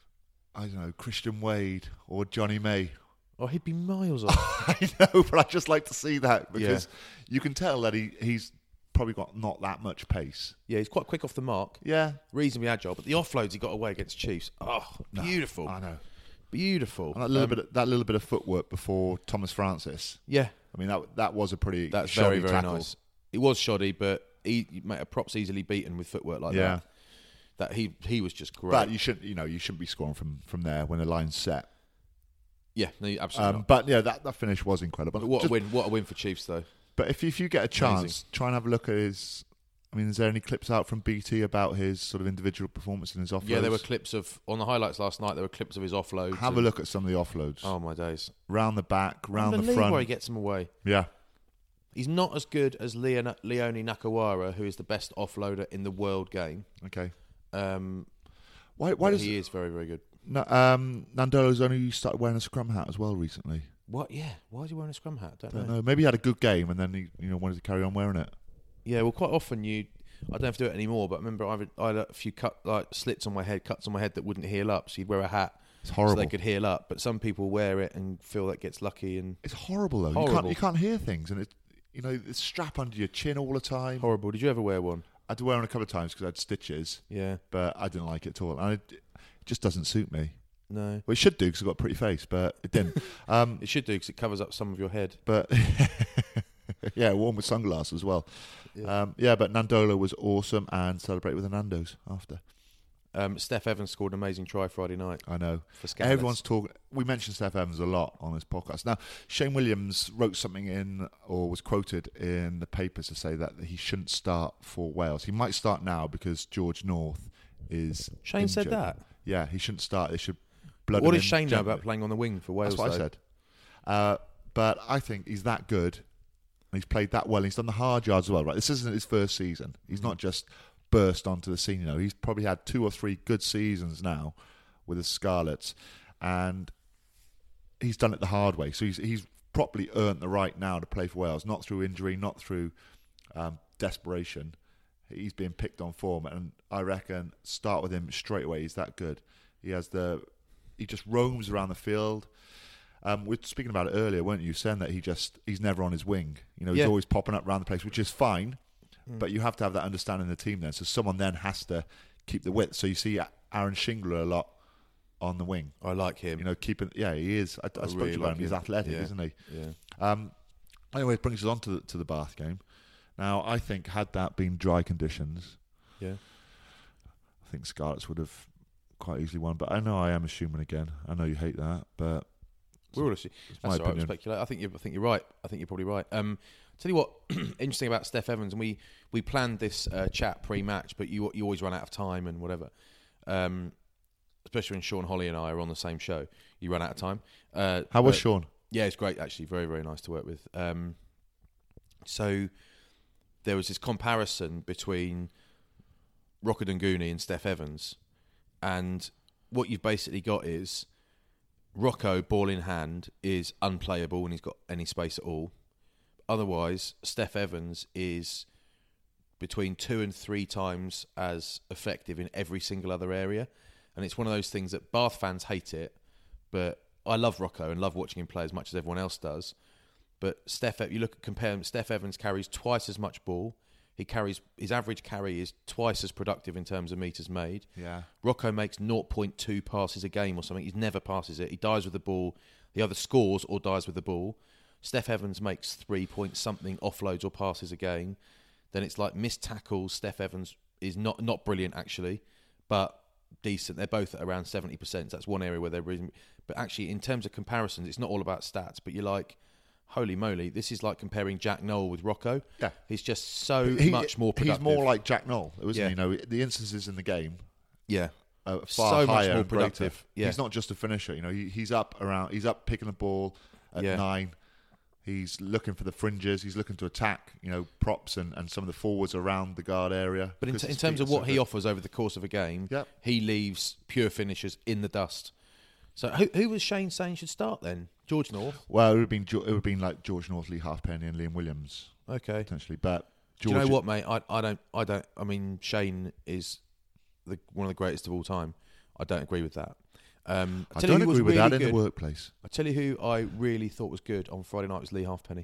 I don't know Christian Wade or Johnny May.
Oh, he'd be miles off.
I know, but I just like to see that because
Yeah.
you can tell that he, he's probably got not that much pace.
Yeah, he's quite quick off the mark.
Yeah,
Reasonably agile, but the offloads he got away against Chiefs. Oh,
No,
beautiful.
I know.
Beautiful.
And that little
Um,
bit, of, that little bit of footwork before Thomas Francis.
Yeah,
I mean, that that was a pretty
that's
shoddy
very, very
tackle.
nice. It was shoddy, but he, mate, a prop's easily beaten with footwork like
Yeah.
that. That he he was just great.
But you shouldn't, you know, you shouldn't be scoring from, from there when the line's set.
yeah, no, absolutely
Um,
not.
but yeah, that, that finish was incredible.
But what
Just-
a win! What a win for Chiefs, though.
But if if you get a chance,
Amazing.
try and have a look at his. I mean, is there any clips out from B T about his sort of individual performance and his offloads?
Yeah, there were clips of on the highlights last night. There were clips of his offloads.
Have a
and-
look at some of the offloads.
Oh my days!
Round the back, round the
Unbelievable
front.
where he gets them away.
Yeah.
He's not as good as Leon, Leone Nakawara, who is the best offloader in the world game.
Okay.
Um,
Why? Why
but
does
he is very, very good.
no, um, Nandolo's only started wearing a scrum hat as well recently?
What? Yeah. Why is he wearing a scrum hat? Don't,
Don't
know.
know. Maybe he had a good game and then he, you know, wanted to carry on wearing it.
Yeah. Well, quite often you. I don't have to do it anymore, but I remember I had, I had a few cut like slits on my head, cuts on my head that wouldn't heal up. So you'd wear a hat
It's
so
horrible.
they could heal up. But some people wear it and feel that gets lucky and
It's horrible though. You
Horrible.
can't you can't hear things and it, you know, it's strap under your chin all the time.
horrible. Did you ever wear one?
I had to wear it a couple of times because I had stitches,
Yeah.
but I didn't like it at all. And it, it just doesn't suit me.
No.
Well, it should do because I've got a pretty face, but it didn't. um,
It should do because it covers up some of your head.
but yeah, worn with sunglasses as well. Yeah. Um, yeah, but Nandolo was awesome and celebrated with the Nandos after.
Um, Steph Evans scored an amazing try Friday night
I know.
for Scarlets.
Everyone's talking. We mentioned Steph Evans a lot on this podcast. Now, Shane Williams wrote something in, or was quoted in the papers to say that he shouldn't start for Wales. He might start now because George North is.
Shane said
injured.
that?
Yeah, he shouldn't start. They should blood
What
him
does
in
Shane know
gently.
about playing on the wing for Wales?
That's what
though?
I said. Uh, but I think he's that good. And he's played that well. He's done the hard yards as well, right? This isn't his first season. He's not just burst onto the scene. You know, he's probably had two or three good seasons now with the Scarlets, and he's done it the hard way. So he's he's properly earned the right now to play for Wales, not through injury, not through um, desperation. He's being picked on form, and I reckon start with him straight away. He's that good. He has the he just roams around the field. Um, we were speaking about it earlier, weren't you? Saying that he just he's never on his wing. You know, he's
Yeah.
always popping up around the place, which is fine. Mm. But you have to have that understanding in the team then. So someone then has to keep the width. So you see Aaron Shingler a lot on the wing.
I like him.
You know, keeping yeah, he is. I, I,
I
spoke
really
to you about
like
him. He's
him.
athletic,
Yeah.
isn't he?
Yeah.
Um, anyway, it brings us on to the, to the Bath game. Now, I think had that been dry conditions,
Yeah.
I think Scarlets would have quite easily won. But I know I am assuming again. I know you hate that, but
We're all assu-
it's my
That's all right.
opinion.
Speculate. I think you. I think you're right. I think you're probably right. Um, tell you what, interesting about Steph Evans, and we we planned this uh, chat pre-match, but you you always run out of time and whatever. Um, especially when Sean Holly and I are on the same show, you run out of time. Uh,
How was
but-
Sean?
Yeah, it's great actually. Very very nice to work with. Um, so there was this comparison between Rokodunguni and Steph Evans, and what you've basically got is Rocco, ball in hand, is unplayable when he's got any space at all. Otherwise, Steph Evans is between two and three times as effective in every single other area. And it's one of those things that Bath fans hate it, but I love Rocco and love watching him play as much as everyone else does. But Steph, you look at compare him, Steph Evans carries twice as much ball. He carries his average carry is twice as productive in terms of meters made.
Yeah.
Rocco makes zero point two passes a game or something. He never passes it. He dies with the ball. He either scores or dies with the ball. Steph Evans makes three point something offloads or passes a game. Then it's like missed tackles. Steph Evans is not not brilliant actually, but decent. They're both at around seventy percent. So that's one area where they're really. But actually, in terms of comparisons, it's not all about stats. But you're like, holy moly, this is like comparing Jack Noel with Rocco.
Yeah.
He's just so
He-
much more productive.
He's more like Jack Knoll, isn't
Yeah.
he? You know, the instances in the game
yeah.
are
So
far
much
higher
more
and greater.
productive. Yeah.
He's not just a finisher. You know, he, he's up around. He's up picking the ball at
Yeah.
nine. He's looking for the fringes. He's looking to attack. You know, props and, and some of the forwards around the guard area.
But in,
because
t- in
his
terms
feet
of
are so
what he
good.
offers over the course of a game,
Yep.
he leaves pure finishers in the dust. So who, who was Shane saying should start then? George North?
Well, it would have been Jo- it would have been like George North, Lee Halfpenny, and Liam Williams
Okay.
potentially. But
Do
George,
you know what, mate? I, I don't. I don't. I mean, Shane is the, one of the greatest of all time. I don't agree with that. Um,
I
tell you
don't
who was
agree with
really
that in
good.
the workplace.
I tell you who I really thought was good on Friday night was Lee Halfpenny.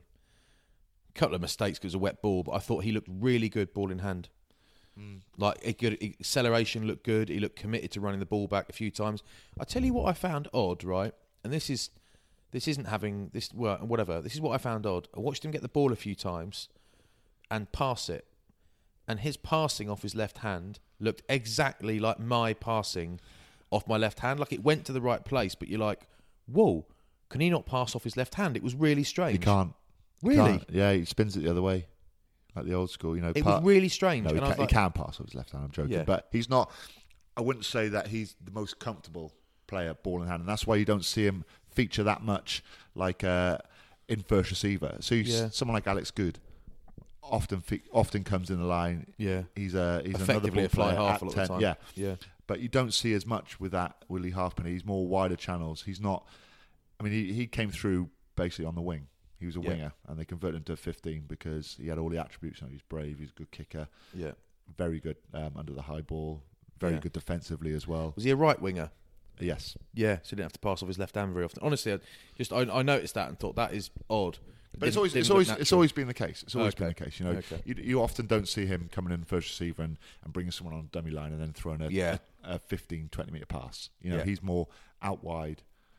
A couple of mistakes because it was a wet ball, but I thought he looked really good ball in hand. Mm. Like a good acceleration looked good. He looked committed to running the ball back a few times. I tell you what I found odd, right? And this is this isn't having this well, whatever. This is what I found odd. I watched him get the ball a few times and pass it, and his passing off his left hand looked exactly like my passing off my left hand. Like it went to the right place, but you're like, whoa, can he not pass off his left hand? It was really strange.
He can't.
Really?
He can't. Yeah, he spins it the other way, like the old school. You know,
It
part-
was really strange.
No, he,
and I
can,
was like,
he can pass with his left hand. I'm joking,
Yeah.
but he's not. I wouldn't say that he's the most comfortable player ball in hand, and that's why you don't see him feature that much, like uh, in first receiver. So you,
Yeah.
someone like Alex Good often fe- often comes in the line.
Yeah.
he's a he's another
effectively
ball
a fly
player
half
at
a lot
ten.
of the time.
Yeah,
Yeah.
but you don't see as much with that Willie Halfpenny. He's more wider channels. He's not. I mean, he he came through basically on the wing. He was a
Yeah.
winger, and they converted him to fifteen because he had all the attributes. You know, he's brave. He's a good kicker.
Yeah.
Very good um, under the high ball. Very
Yeah.
good defensively as well.
Was he a right winger?
Yes.
Yeah, so he didn't have to pass off his left hand very often. Honestly, I just I, I noticed that and thought that is odd.
But it's
Didn't-
always
didn't
it's
look
always
natural.
it's always been the case. It's always
Okay.
been the case. You know,
Okay.
you, you often don't see him coming in first receiver and, and bringing someone on dummy line and then throwing a,
Yeah.
a, a fifteen, twenty metre pass. You know,
Yeah.
he's more out wide,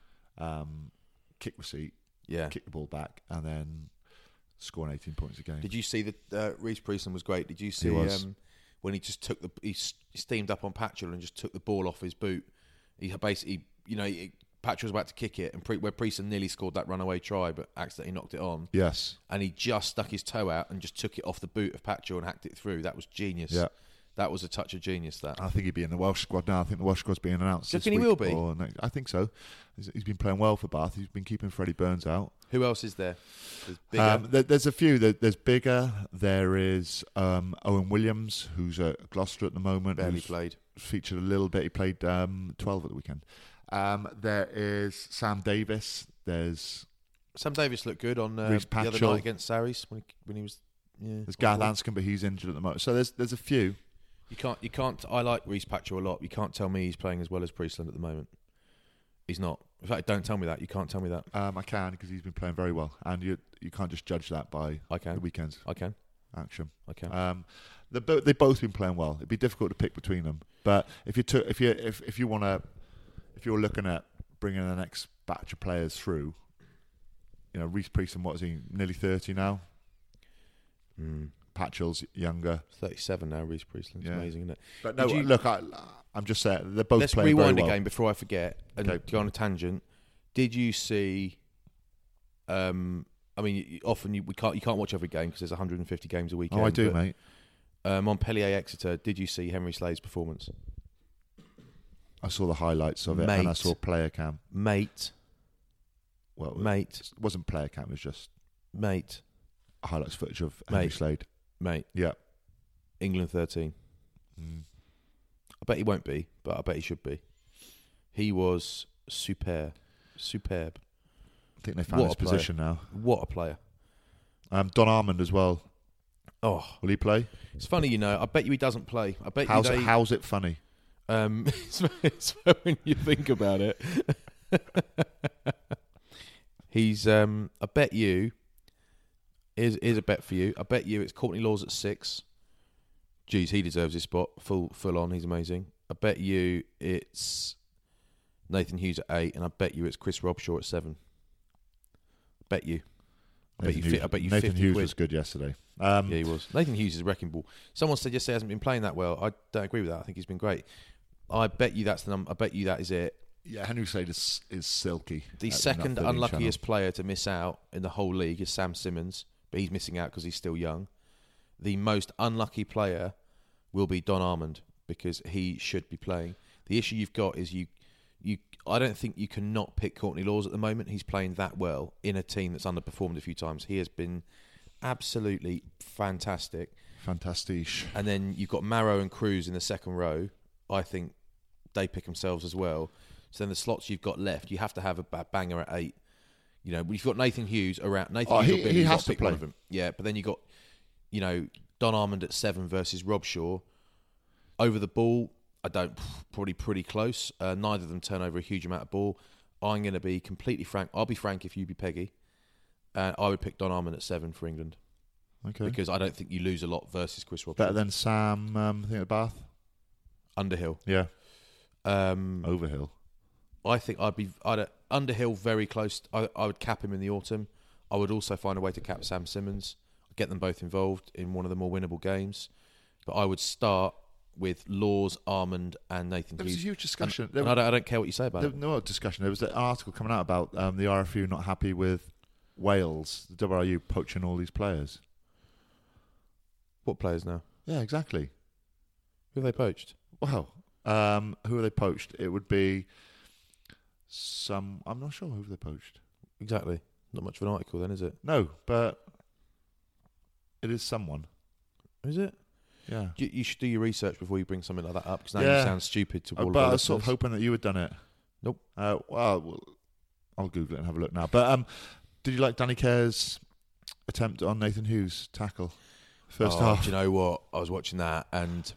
um, kick receipt,
Yeah.
kick the ball back, and then scoring eighteen points a game.
Did you see that uh, Reece Priestland was great? Did you see
was.
Um, when he just took the he s- steamed up on Patchell and just took the ball off his boot? He basically, you know, he, Patchell was about to kick it, and Pre- where Priestland nearly scored that runaway try, but accidentally knocked it on.
Yes.
And he just stuck his toe out and just took it off the boot of Patchell and hacked it through. That was genius.
Yeah.
That was a touch of genius. That.
I think he'd be in the Welsh squad now. I think the Welsh squad's being announced.
Do you
this
reckon he
week
will be?
or next- I think so. He's, he's been playing well for Bath. He's been keeping Freddie Burns out.
Who else is there? There's bigger.
Um, there, there's a few. There, there's Bigger. There is um, Owen Williams, who's at Gloucester at the moment.
Barely
who's
played.
Featured a little bit. He played um, twelve at the weekend. Um, there is Sam Davis. There's
Sam Davis looked good on uh,
Reece
the other
Patchell.
night against Saris when he, when he was. Yeah,
there's Gareth
on
Anscombe, but he's injured at the moment. So there's there's a few.
You can't. You can't. I like Reece Patchell a lot. You can't tell me he's playing as well as Priestland at the moment. He's not. In fact, don't tell me that. You can't tell me that.
Um, I can because he's been playing very well, and you you can't just judge that by
I can.
the weekend's
I can.
action.
I can.
Um, they bo- they've both been playing well. It'd be difficult to pick between them, but if you took if you if if you want to if you're looking at bringing the next batch of players through, you know, Reece Priestland, what is he? Nearly thirty now.
Mm.
Patchell's younger.
thirty-seven now. Reece Priestland. It's
Yeah.
amazing, isn't it?
But no,
Did you-
look, I, I'm just saying they're both
Let's
playing
rewind
very well.
again before I forget and
Okay.
go on a tangent. Did you see? Um, I mean, you- often you, we can't you can't watch every game because there's one hundred fifty games a weekend.
Oh, I do,
but,
mate.
Uh, Montpellier Exeter. Did you see Henry Slade's performance,
I saw the highlights of it, and I
Mate.
saw player cam.
mate?
Well,
Mate,
it wasn't player cam; it was just
mate,
highlights footage of Henry
Mate.
Slade.
mate.
Yeah.
England thirteen.
Mm.
I bet he won't be, but I bet he should be. He was superb, superb.
I think they found
What
his
a player.
position now.
What a player!
Um, Don Armand as well.
Oh,
Will he play?
it's funny, you know. I bet you he doesn't play. I bet
How's
you
it,
they.
how's it funny?
Um, it's, it's when you think about it. He's. Um, I bet you. Here's, here's a bet for you. I bet you it's Courtney Laws at six. Geez, he deserves his spot. Full, full on. He's amazing. I bet you it's Nathan Hughes at eight, and I bet you it's Chris Robshaw at seven. Bet you. I bet
Nathan
you.
Hughes,
Fi- I bet you.
Nathan
fifty
Hughes
quid.
was good yesterday. Um,
Yeah, he was. Nathan Hughes is a wrecking ball. Someone said yesterday he hasn't been playing that well. I don't agree with that. I think he's been great. I bet you that's the number. I bet you that is it.
yeah, Henry Slade is, is silky.
The
at
second
that thirteen
unluckiest
channel.
player to miss out in the whole league is Sam Simmons, but he's missing out because he's still young. The most unlucky player will be Don Armand because he should be playing. The issue you've got is you, you. I don't think you can not pick Courtney Laws at the moment. He's playing that well in a team that's underperformed a few times. He has been absolutely fantastic.
Fantastic.
And then you've got Marrow and Cruz in the second row. I think they pick themselves as well. So then the slots you've got left, you have to have a ba- banger at eight. You know, you've got Nathan Hughes around. Nathan
Oh,
Hughes
he-
or Billy,
he
you've
has
got
to
pick one
play.
of them. Yeah, but then you got, you know, Don Armand at seven versus Rob Shaw. Over the ball, I don't. Probably pretty close. Uh, neither of them turn over a huge amount of ball. I'm going to be completely frank. I'll be frank if you be Peggy. Uh, I would pick Don Armand at seven for England.
Okay.
Because I don't think you lose a lot versus Chris Robson.
Better than Sam, um, I think at Bath?
Underhill.
Yeah.
Um,
Overhill.
I think I'd be I'd uh, Underhill very close. I, I would cap him in the autumn. I would also find a way to cap Sam Simmons. Get them both involved in one of the more winnable games. But I would start with Laws, Armand, and Nathan
There
Hughes.
was a huge discussion.
And,
There
and I, don't, I don't care what you say about
There
it.
was no discussion. There was an article coming out about um, the R F U not happy with Wales, the W R U poaching all these players.
What players now?
Yeah, exactly.
Who have they poached?
Well, um, who are they poached? It would be some. I'm not sure who they poached.
Exactly. Not much of an article then, is it?
No, but it is someone.
Is it?
Yeah.
You, you should do your research before you bring something like that up, because now
Yeah.
you sound stupid to
Uh,
all
but
of
I
our
was sort of
listeners.
hoping that you had done it.
Nope.
Uh, well, well, I'll Google it and have a look now. But um, did you like Danny Kerr's attempt on Nathan Hughes' tackle? First
Oh,
half.
Do you know what? I was watching that, and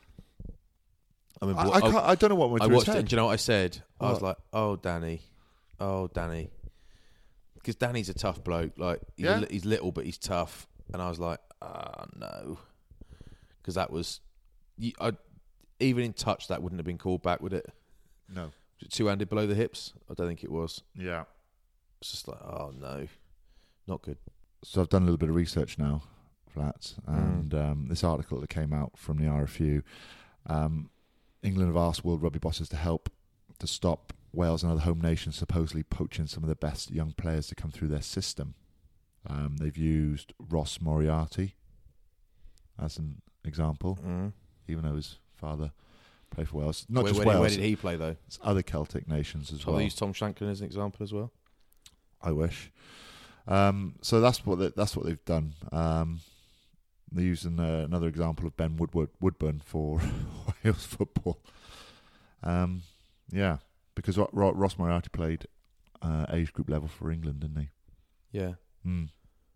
I mean,
I, I, can't, I don't know what went
I
through
watched
his
it,
head.
and do you know what I said? I was
What?
like, "Oh, Danny, oh, Danny," because Danny's a tough bloke. Like, he's,
Yeah.
a, li- he's little, but he's tough. And I was like, "Ah, no," because that was, you, I, even in touch, that wouldn't have been called back, would it?
No.
Two-handed below the hips? I don't think it was.
Yeah.
It's just like, oh no, not good.
So I've done a little bit of research now, Flats,
Mm.
and um, this article that came out from the R F U, um, England have asked World Rugby bosses to help to stop Wales and other home nations supposedly poaching some of the best young players to come through their system. Um, they've used Ross Moriarty as an example,
Mm.
even though his father played for Wales. Not
where,
just
where,
Wales,
where did he play though?
it's other Celtic nations as
So
well.
they use Tom Shanklin as an example as well.
I wish. Um, so that's what they, that's what they've done. Um, they're using uh, another example of Ben Woodward, Woodburn for Wales football. Um, yeah, because Ro- Ro- Ross Moriarty played uh, age group level for England, didn't he?
Yeah.
Mm.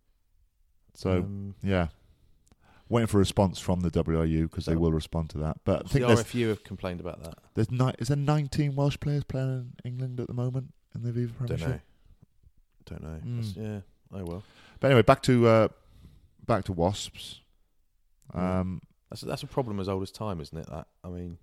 So
Um,
yeah, waiting for a response from the W R U because they
So-
will respond to that. But I think
the
there's
R F U have complained about that.
there's ni- is there nineteen Welsh players playing in England at the moment in the Viva
Don't
Premiership?
know. Don't know.
Mm.
That's- Yeah. Oh well.
But anyway, back to uh, back to Wasps.
Yeah.
Um,
That's that's a problem as old as time, isn't it? That I mean,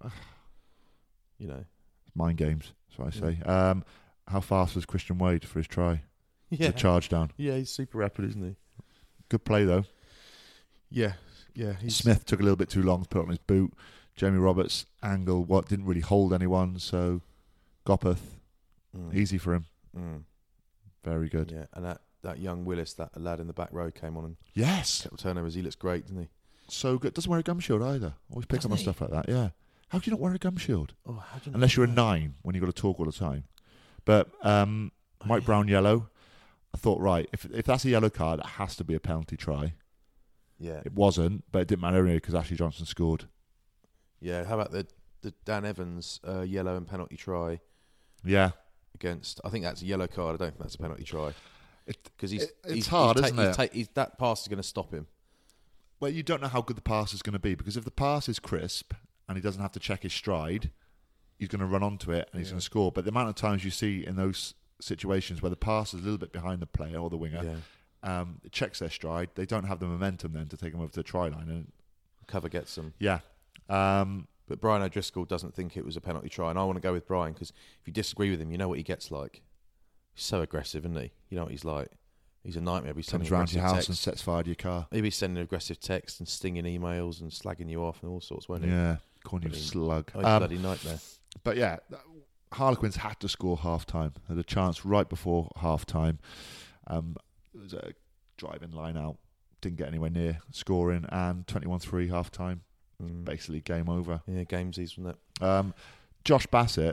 you know.
mind games, that's what I
Yeah.
say. Um, how fast was Christian Wade for his try?
Yeah.
The charge down.
Yeah, he's super rapid, isn't he?
Good play though.
Yeah. Yeah. He's
Smith took a little bit too long to put on his boot. Jamie Roberts angle what didn't really hold anyone, so Gopeth
Mm.
easy for him.
Mm.
Very good.
Yeah, and that, that young Willis, that lad in the back row, came on and
Yes,
kept turnovers. He looks great, doesn't he?
so good. Doesn't wear a gum shield either. Always picks up
Doesn't
on
he?
stuff like that. Yeah. How do you not wear a gum shield?
Oh, how do you
Unless you're a
know?
nine when you've got to talk all the time. But um, Mike Brown yellow. I thought, right, if if that's a yellow card, it has to be a penalty try.
Yeah,
It wasn't, but it didn't matter anyway because Ashley Johnson scored.
yeah. How about the the Dan Evans uh, yellow and penalty try
Yeah.
against? I think that's a yellow card. I don't think that's a penalty try because he's
it- it's
he's,
hard,
he's
isn't
he's
it?
ta- he's, that pass is going to stop him.
Well, you don't know how good the pass is going to be because if the pass is crisp and he doesn't have to check his stride, he's going to run onto it and he's
Yeah.
going to score. But the amount of times you see in those situations where the pass is a little bit behind the player or the winger,
Yeah,
um, it checks their stride. They don't have the momentum then to take them over to the try line. And
cover gets them.
yeah, um,
But Brian O'Driscoll doesn't think it was a penalty try, and I want to go with Brian because if you disagree with him, you know what he gets like. He's so aggressive, isn't he? You know what he's like. He's a nightmare. He's sending
comes round to your
aggressive
house and
texts.
sets fire to your car.
He'll be sending aggressive texts and stinging emails and slagging you off and all sorts, won't he?
Yeah, calling you a
Bloody-
slug.
Oh, he's a
Um,
bloody nightmare.
But yeah, Harlequins had to score half time. They had a chance right before half time. Um, there was a driving line out, didn't get anywhere near scoring, and twenty-one three half time.
Mm.
Basically, game over.
Yeah, gamesies, wasn't it?
Um, Josh Bassett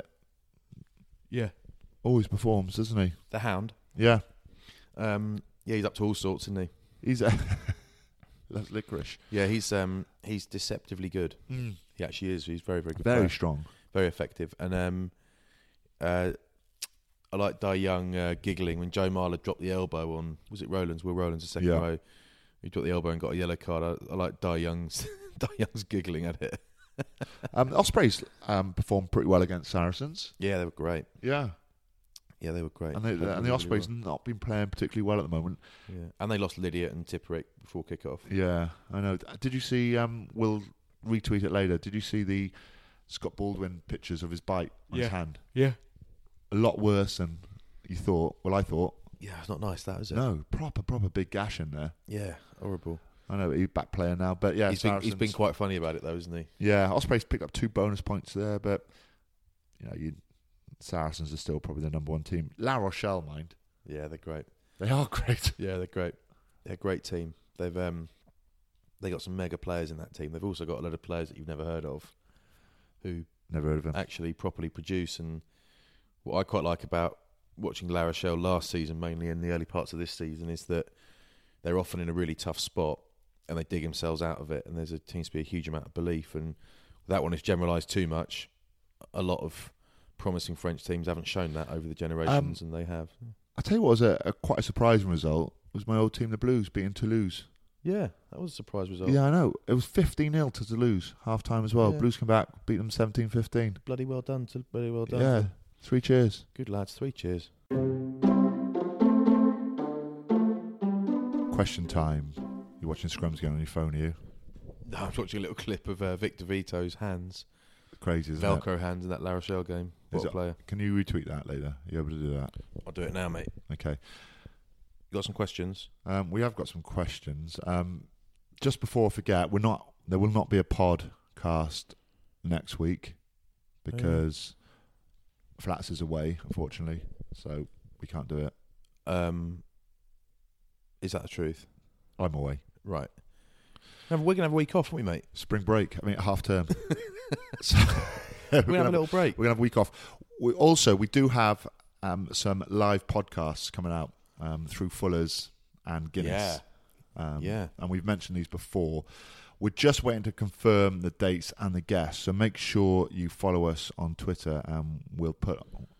Yeah.
always performs, doesn't he?
The Hound.
Yeah,
Um, yeah, he's up to all sorts, isn't he?
he's a that's licorice.
Yeah, he's um, he's deceptively good.
Mm.
He actually is. He's very, very good.
Very
player.
strong.
Very effective. And um, uh, I like Di Young uh, giggling when Joe Marler dropped the elbow on, was it Rowlands? Will Rowlands, the second
Yeah.
row. He dropped the elbow and got a yellow card. I, I like Di Young's, Di Young's giggling at it.
um, Ospreys um, performed pretty well against Saracens.
Yeah, they were great.
Yeah.
Yeah, they were great.
And, they,
Played
and the
really,
Ospreys
really well.
not been playing particularly well at the moment.
Yeah, and they lost Lydiate and Tipperick before kick-off.
Yeah, I know. Did you see, um, we'll retweet it later, did you see the Scott Baldwin pictures of his bite on his
Yeah.
hand?
Yeah.
A lot worse than you thought. Well, I thought.
Yeah, it's not nice, that, is it?
No, proper, proper big gash in there.
Yeah, horrible.
I know he's back player now, but yeah,
he's been, he's
Saracens-
been quite funny about it, though, isn't he?
Yeah, Ospreys picked up two bonus points there, but you know, you Saracens are still probably the number one team. La Rochelle, mind.
Yeah, they're great.
They are great.
Yeah, they're great. They're a great team. They've um, they got some mega players in that team. They've also got a lot of players that you've never heard of, who
Never heard of him.
actually properly produce. And what I quite like about watching La Rochelle last season, mainly in the early parts of this season, is that they're often in a really tough spot and they dig themselves out of it. And there seems to be a huge amount of belief. And that one is generalised too much. A lot of promising French teams haven't shown that over the generations,
Um,
and they have.
I tell you what was a, a quite a surprising result was my old team, the Blues, beating Toulouse.
Yeah, that was a surprise result.
Yeah, I know. It was fifteen nil to Toulouse, half time as well.
Yeah.
Blues come back, beat them seventeen fifteen.
Bloody well done. To, bloody well done.
Yeah, three cheers.
Good lads. Three cheers.
Question time. You're watching Scrums again on your phone, are you?
I was watching a little clip of uh, Victor Vito's hands,
Crazy, isn't
Velcro
it?
hands in that La Rochelle game. What
Is
a
it-
player.
Can you retweet that later? Are you able to do that?
I'll do it now, mate.
Okay.
You got some questions?
Um, we have got some questions. Um, just before I forget, we're not. There will not be a podcast next week because Flats is away, unfortunately, so we can't do it.
Um, is that the truth?
I'm away.
Right. Now, we're going to have a week off, aren't we, mate?
Spring break. I mean, half term. so,
We're going to have a little break.
We're going to have a week off. We also we do have um, some live podcasts coming out um, through Fuller's and Guinness.
Yeah.
Um,
Yeah.
And we've mentioned these before. We're just waiting to confirm the dates and the guests. So make sure you follow us on Twitter, and we'll put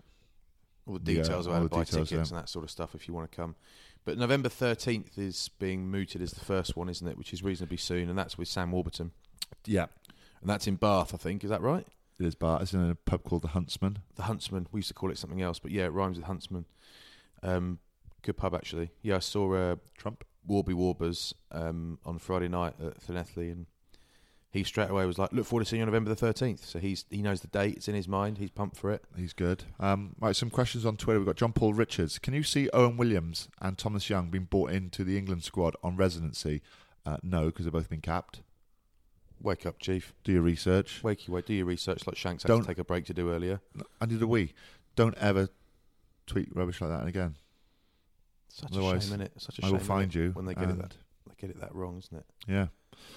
All the
Yeah,
details
all
about
the
buy
details,
tickets
yeah.
and that sort of stuff if you want to come. But November thirteenth is being mooted as the first one, isn't it? Which is reasonably soon, and that's with Sam Warburton.
yeah.
And that's in Bath, I think. Is that right?
It is Bart. It's in a pub called the Huntsman.
The Huntsman. We used to call it something else, but yeah, it rhymes with Huntsman. Um, good pub, actually. Yeah, I saw uh,
Trump.
Warby Warbers um, on Friday night at Llanelli, and he straight away was like, look forward to seeing you on November the thirteenth. So he's he knows the date. It's in his mind. He's pumped for it.
He's good. Um, right, some questions on Twitter. We've got John Paul Richards. Can you see Owen Williams and Thomas Young being brought into the England squad on residency? Uh, no, because they've both been capped.
Wake up, Chief.
Do your research.
Wakey, wake. Do your research like Shanks had
Don't-
to take a break to do earlier.
And did a we. Don't ever tweet rubbish like that again.
Such
Otherwise,
a shame, isn't it? Such a
I
shame
will
isn't
find
it,
you.
when they get it
and-
that they get it that wrong, isn't it?
Yeah.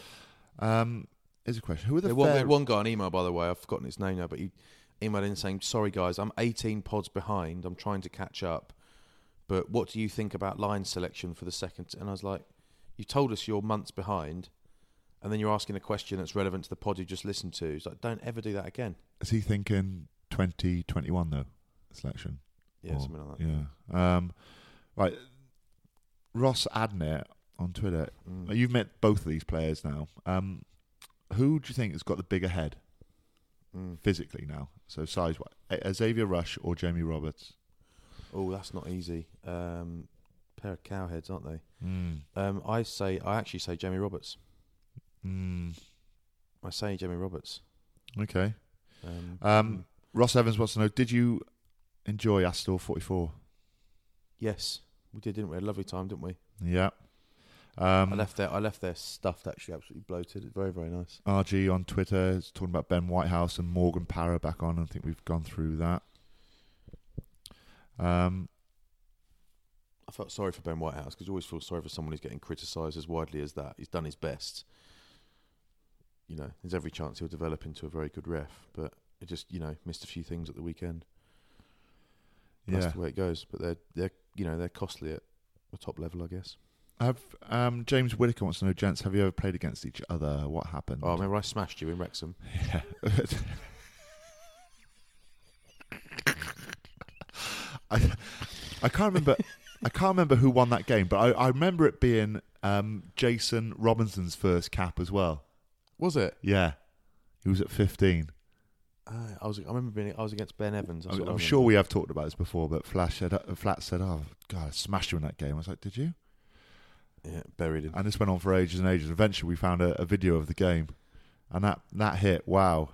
Um, here's a question. Who are the
There was
fair...
one guy on email, by the way. I've forgotten his name now, but he emailed in saying, "Sorry guys, I'm eighteen pods behind. I'm trying to catch up. But what do you think about line selection for the second?" And I was like, "You told us you're months behind, and then you're asking a question that's relevant to the pod you just listened to." It's like, don't ever do that again.
Is he thinking twenty twenty-one, though, selection?
Yeah,
Or-
something like that.
Yeah. Um, right. Ross Adnet on Twitter.
Mm.
You've met both of these players now. Um, who do you think has got the bigger head
Mm.
physically now? So size-wise, Xavier Rush or Jamie Roberts?
Oh, that's not easy. Um, pair of cowheads, aren't they?
Mm.
Um, I say, I actually say Jamie Roberts.
Mm.
I say Jamie Roberts.
Okay.
Um,
Um, Ross Evans wants to know: did you enjoy Astor forty-four?
yes, we did, didn't we? A lovely time, didn't we?
Yeah. Um,
I left there. I left there stuffed, actually, absolutely bloated. It's very, very nice.
R G on Twitter is talking about Ben Whitehouse and Morgan Parra back on. I think we've gone through that. Um,
I felt sorry for Ben Whitehouse because you always feel sorry for someone who's getting criticised as widely as that. He's done his best. You know, there's every chance he'll develop into a very good ref, but it just, you know, missed a few things at the weekend. That's
yeah.
the way it goes. But they're, they're, you know, they're costly at the top level, I guess.
Have um, James Whitaker wants to know, gents, have you ever played against each other? What happened?
Oh, remember I smashed you in Wrexham?
Yeah. I I can't remember I can't remember who won that game, but I, I remember it being um, Jason Robinson's first cap as well.
Was it?
Yeah, He was at fifteen.
Uh, I was. I remember being. I was against Ben Evans.
I'm, I'm sure we have talked about this before, but Flash said, uh, Flat said, "Oh God, I smashed you in that game." I was like, "Did you?"
Yeah, buried him.
And this went on for ages and ages. Eventually, we found a, a video of the game, and that that hit. Wow.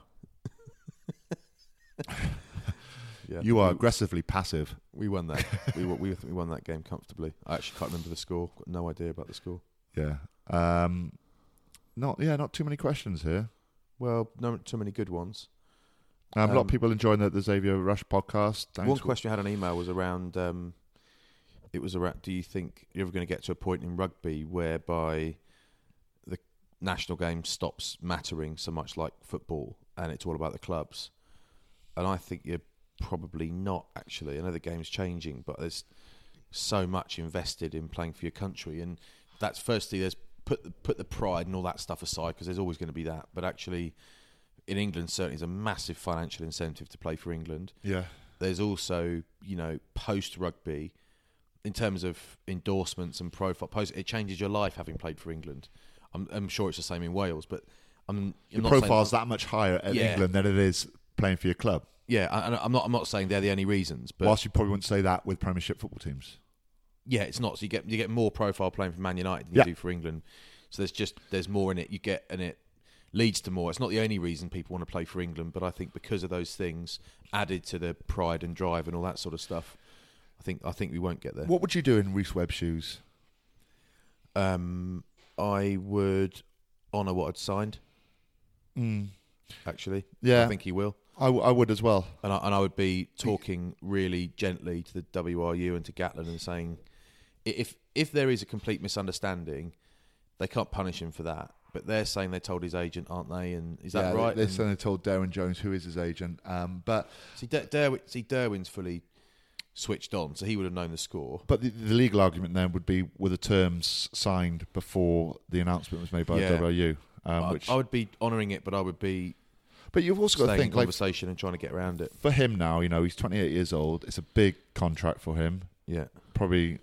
Yeah,
you are
we,
aggressively passive.
We won that. we we we won that game comfortably. I actually can't remember the score. Got no idea about the score.
Yeah. Um. Not yeah. Not too many questions here.
Well, not too many good ones.
Um,
um,
a lot of people enjoying the, the Xavier Rush podcast. Thanks
one
for,
question I had on email was around. Um, it was around. Do you think you're ever going to get to a point in rugby whereby the national game stops mattering so much like football, and it's all about the clubs? And I think you're probably not. Actually, I know the game's changing, but there's so much invested in playing for your country, and that's firstly there's put the, put the pride and all that stuff aside because there's always going to be that. But actually, in England, certainly, is a massive financial incentive to play for England.
Yeah.
There's also, you know, post rugby, in terms of endorsements and profile, post, it changes your life having played for England. I'm, I'm sure it's the same in Wales, but I'm, I'm
your
not
profile's
saying,
that much higher at
Yeah.
England than it is playing for your club.
Yeah, I, I'm not. I'm not saying they're the only reasons, but
Whilst you probably wouldn't say that with Premiership football teams.
yeah, it's not. So you get you get more profile playing for Man United than
Yeah.
you do for England. So there's just there's more in it. You get and it leads to more. It's not the only reason people want to play for England, but I think because of those things added to the pride and drive and all that sort of stuff, I think I think we won't get there.
What would you do in Reece Webb shoes?
Um, I would honour what I'd signed.
Mm.
Actually,
Yeah.
I think he will.
I, w- I would as well.
And I, and I would be talking really gently to the W R U and to Gatland and saying, if if there is a complete misunderstanding, they can't punish him for that. But they're saying they told his agent, aren't they? And is that
yeah,
right?
They,
And
they certainly told Darwin Jones, who is his agent. Um, but
see, Der- Der- see, Derwin's fully switched on, so he would have known the score.
but the, the legal argument then would be were the terms signed before the announcement was made by
Yeah.
the W R U. Um,
I,
which,
I would be honouring it, but I would be
but you've also got to
staying in
think, like,
conversation and trying to get around it.
for him now, you know, he's twenty-eight years old. It's a big contract for him.
Yeah.
Probably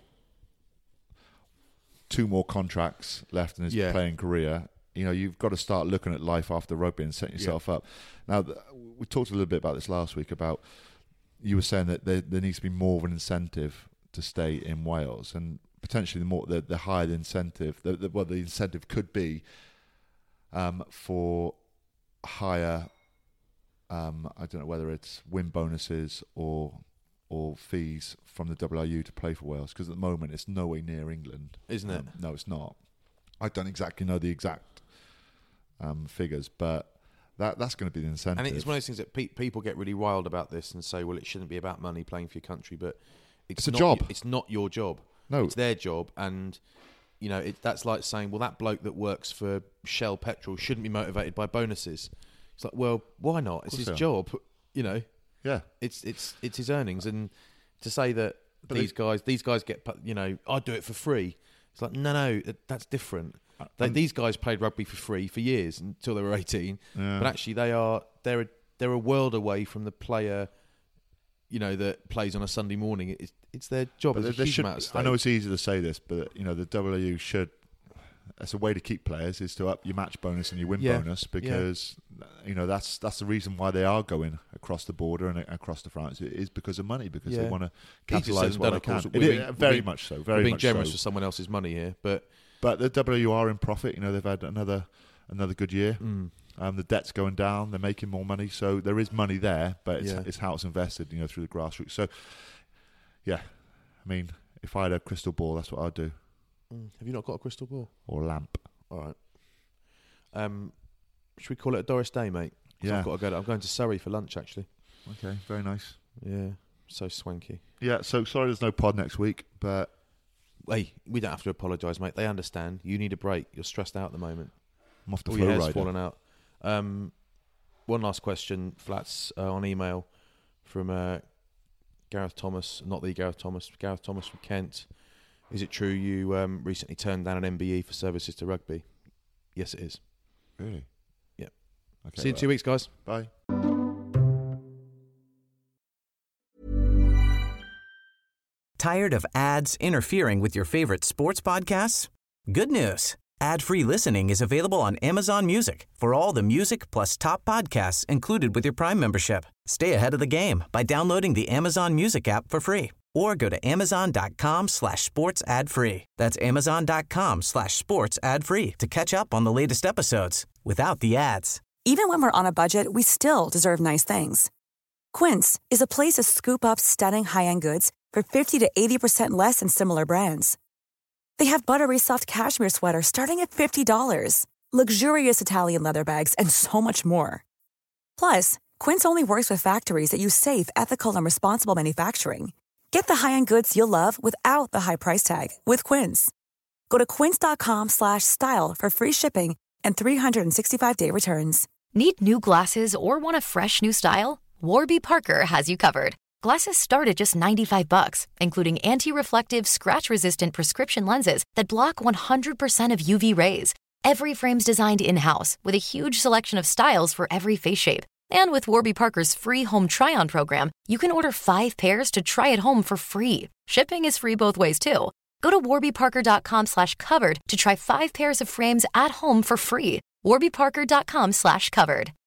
two more contracts left in his
Yeah.
playing career. You know, you've got to start looking at life after rugby and setting yourself up. Now, th- we talked a little bit about this last week about you were saying that there, there needs to be more of an incentive to stay in Wales, and potentially the more the, the higher the incentive, the, the, well, the incentive could be um, for higher. Um, I don't know whether it's win bonuses or or fees from the W R U to play for Wales, because at the moment it's nowhere near England,
Isn't it?
Um, no, it's not. I don't exactly know the exact um, figures, but that that's going to be the incentive.
And it's one of those things that pe- people get really wild about this and say, well, it shouldn't be about money playing for your country, but it's,
It's a
not
job.
y- It's not your job.
No.
It's their job. And, you know, it, that's like saying, well, that bloke that works for Shell Petrol shouldn't be motivated by bonuses. It's like, well, why not? It's
course
his
they are.
job. You know,
yeah,
it's it's it's his earnings. And to say that
But
these
they-
guys these guys get, pu- you know, I do it for free. It's like, no, no, that- that's different. They,
and-
these guys played rugby for free for years until they were eighteen.
Yeah.
But actually, they are they're a, they're a world away from the player, you know, that plays on a Sunday morning. It's it's their job.
But
There's
there
a huge
should,
amount of
I know
stake.
it's easy to say this, but you know the W R U should. That's a way to keep players is to up your match bonus and your win
Yeah.
bonus, because you know that's that's the reason why they are going across the border and across to France. It is because of money, because they
Yeah.
want to
Easier said
capitalise
than
what
done,
they
of
can.
course.
It
We're
is-
being-
very
we're being-
much so.
We're
Very
being
much
generous
so.
with someone else's money here, but
But the W R U are in profit. You know they've had another another good year.
mm,
Um, the debt's going down. They're making more money, so there is money there. But it's,
Yeah.
it's how it's invested, you know, through the grassroots. So, yeah, I mean, if I had a crystal ball, that's what I'd do,
mm. Have you not got a crystal ball?
or a lamp.
All right. Um, should we call it a Doris Day, mate? 'Cause
Yeah.
I've got to go. To, I'm going to Surrey for lunch, actually.
Okay, very nice.
Yeah, so swanky.
Yeah, so sorry there's no pod next week, but
Hey, we don't have to apologise, mate. They understand. You need a break. You're stressed out at the moment.
I'm off the
All your
flow
hair's
rider.
fallen out. Um, one last question, Flats, uh, on email from uh, Gareth Thomas. Not the Gareth Thomas, Gareth Thomas from Kent. Is it true you um, recently turned down an M B E for services to rugby? Yes, it is.
Really?
Yeah.
Okay,
See you in
well,
two weeks, guys.
Bye.
Tired of ads interfering with your favorite sports podcasts? Good news. Ad-free listening is available on Amazon Music for all the music plus top podcasts included with your Prime membership. Stay ahead of the game by downloading the Amazon Music app for free or go to amazon.com slash sports ad free. That's amazon.com slash sports ad free to catch up on the latest episodes without the ads.
Even when we're on a budget, we still deserve nice things. Quince is a place to scoop up stunning high-end goods for fifty to eighty percent less than similar brands. They have buttery soft cashmere sweaters starting at fifty dollars, luxurious Italian leather bags, and so much more. Plus, Quince only works with factories that use safe, ethical, and responsible manufacturing. Get the high-end goods you'll love without the high price tag with Quince. Go to quince.com slash style for free shipping and three sixty-five day returns.
Need new glasses or want a fresh new style? Warby Parker has you covered. Glasses start at just ninety-five bucks, including anti-reflective, scratch-resistant prescription lenses that block one hundred percent of U V rays. Every frame's designed in-house with a huge selection of styles for every face shape. And with Warby Parker's free home try-on program, you can order five pairs to try at home for free. Shipping is free both ways, too. Go to warbyparker.com slash covered to try five pairs of frames at home for free. warbyparker.com slash covered.